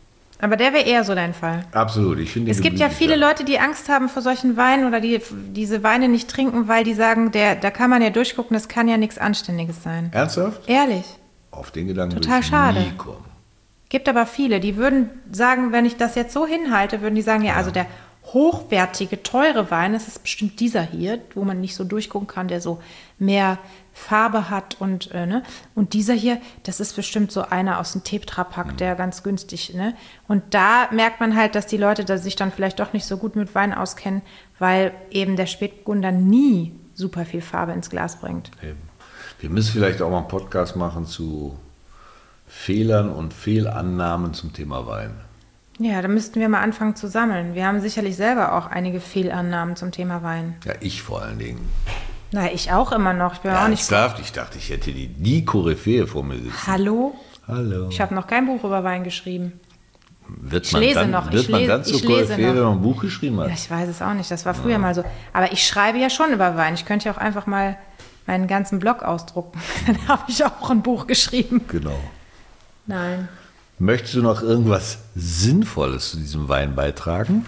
Aber der wäre eher so dein Fall. Absolut. Ich finde Es gibt ja viele Leute, die Angst haben vor solchen Weinen oder die diese Weine nicht trinken, weil die sagen, da kann man ja durchgucken, das kann ja nichts Anständiges sein. Ernsthaft? Ehrlich. Auf den Gedanken Total würde ich schade. nie kommen. Gibt aber viele, die würden sagen, wenn ich das jetzt so hinhalte, würden die sagen, ja, also der hochwertige, teure Wein, das ist bestimmt dieser hier, wo man nicht so durchgucken kann, der so mehr Farbe hat und dieser hier, das ist bestimmt so einer aus dem Tetra-Pack, der ganz günstig, ne? Und da merkt man halt, dass die Leute sich dann vielleicht doch nicht so gut mit Wein auskennen, weil eben der Spätburgunder nie super viel Farbe ins Glas bringt. Eben. Wir müssen vielleicht auch mal einen Podcast machen zu Fehlern und Fehlannahmen zum Thema Wein. Ja, da müssten wir mal anfangen zu sammeln. Wir haben sicherlich selber auch einige Fehlannahmen zum Thema Wein. Ja, ich vor allen Dingen. Na, ich auch immer noch. Ich bin auch nicht. Ernsthaft? Ich dachte, ich hätte die Koryphäe vor mir sitzen. Hallo? Hallo. Ich habe noch kein Buch über Wein geschrieben. Wird Ich man lese dann, noch. Wird Ich man lese- dann zur ich lese Koryphäe, noch. wenn man ein Buch geschrieben hat? Ja, ich weiß es auch nicht. Das war früher mal so. Aber ich schreibe ja schon über Wein. Ich könnte ja auch einfach mal meinen ganzen Blog ausdrucken. Dann habe ich auch ein Buch geschrieben. Genau. Nein. Möchtest du noch irgendwas Sinnvolles zu diesem Wein beitragen?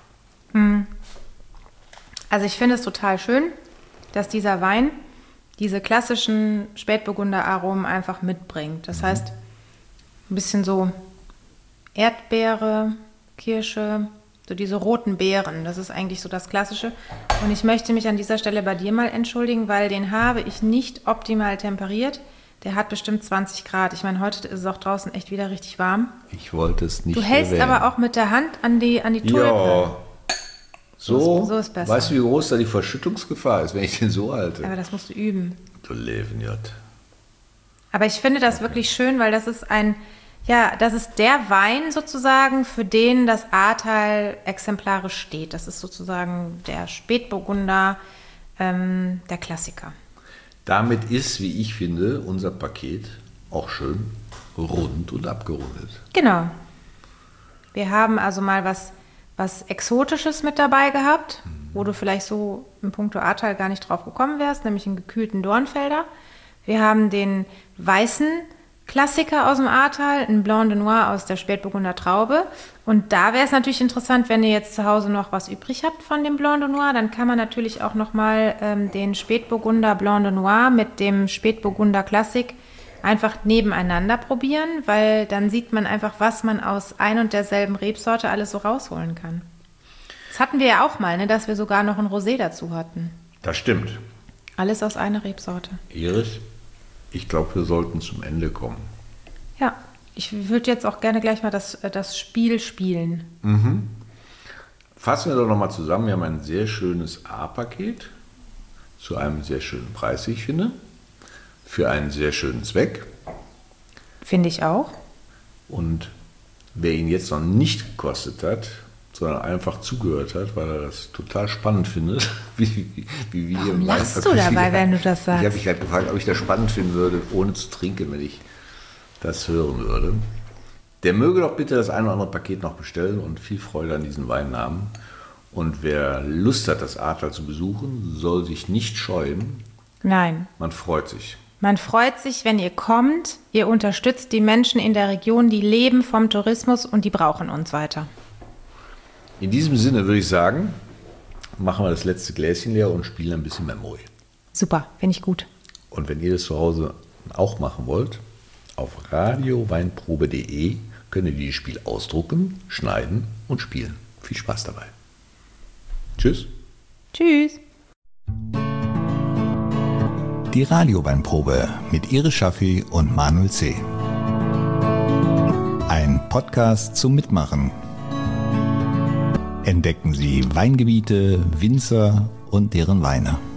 Also ich finde es total schön, dass dieser Wein diese klassischen Spätburgunder-Aromen einfach mitbringt. Das heißt, ein bisschen so Erdbeere, Kirsche, so diese roten Beeren. Das ist eigentlich so das Klassische. Und ich möchte mich an dieser Stelle bei dir mal entschuldigen, weil den habe ich nicht optimal temperiert. Der hat bestimmt 20 Grad. Ich meine, heute ist es auch draußen echt wieder richtig warm. Ich wollte es nicht Du hältst erwähnen. aber auch mit der Hand an die Tulpe. Ja. So ist besser. Weißt du, wie groß da die Verschüttungsgefahr ist, wenn ich den so halte? Aber das musst du üben. Du Levenjott. Aber ich finde das wirklich schön, weil das ist das ist der Wein sozusagen, für den das Ahrtal exemplarisch steht. Das ist sozusagen der Spätburgunder, der Klassiker. Damit ist, wie ich finde, unser Paket auch schön rund und abgerundet. Genau. Wir haben also mal was Exotisches mit dabei gehabt, wo du vielleicht so im Punkto Ahrtal gar nicht drauf gekommen wärst, nämlich einen gekühlten Dornfelder. Wir haben den weißen Klassiker aus dem Ahrtal, einen Blanc de Noir aus der Spätburgunder Traube. Und da wäre es natürlich interessant, wenn ihr jetzt zu Hause noch was übrig habt von dem Blanc de Noir, dann kann man natürlich auch nochmal den Spätburgunder Blanc de Noir mit dem Spätburgunder Klassik einfach nebeneinander probieren, weil dann sieht man einfach, was man aus ein und derselben Rebsorte alles so rausholen kann. Das hatten wir ja auch mal, ne, dass wir sogar noch ein Rosé dazu hatten. Das stimmt. Alles aus einer Rebsorte. Iris, ich glaube, wir sollten zum Ende kommen. Ja, ich würde jetzt auch gerne gleich mal das Spiel spielen. Fassen wir doch nochmal zusammen. Wir haben ein sehr schönes A-Paket zu einem sehr schönen Preis, wie ich finde. Für einen sehr schönen Zweck. Finde ich auch. Und wer ihn jetzt noch nicht gekostet hat, sondern einfach zugehört hat, weil er das total spannend findet, wie wir Warum im lachst du Weinverköstiger- dabei, wenn du das sagst? Ich habe mich gerade gefragt, ob ich das spannend finden würde, ohne zu trinken, wenn ich das hören würde. Der möge doch bitte das ein oder andere Paket noch bestellen und viel Freude an diesen Weinnamen. Und wer Lust hat, das Ahrtal zu besuchen, soll sich nicht scheuen. Nein. Man freut sich. Man freut sich, wenn ihr kommt. Ihr unterstützt die Menschen in der Region, die leben vom Tourismus und die brauchen uns weiter. In diesem Sinne würde ich sagen, machen wir das letzte Gläschen leer und spielen ein bisschen Memory. Super, finde ich gut. Und wenn ihr das zu Hause auch machen wollt, auf radioweinprobe.de könnt ihr dieses Spiel ausdrucken, schneiden und spielen. Viel Spaß dabei. Tschüss. Tschüss. Die Radioweinprobe mit Iris Schaffi und Manuel C. Ein Podcast zum Mitmachen. Entdecken Sie Weingebiete, Winzer und deren Weine.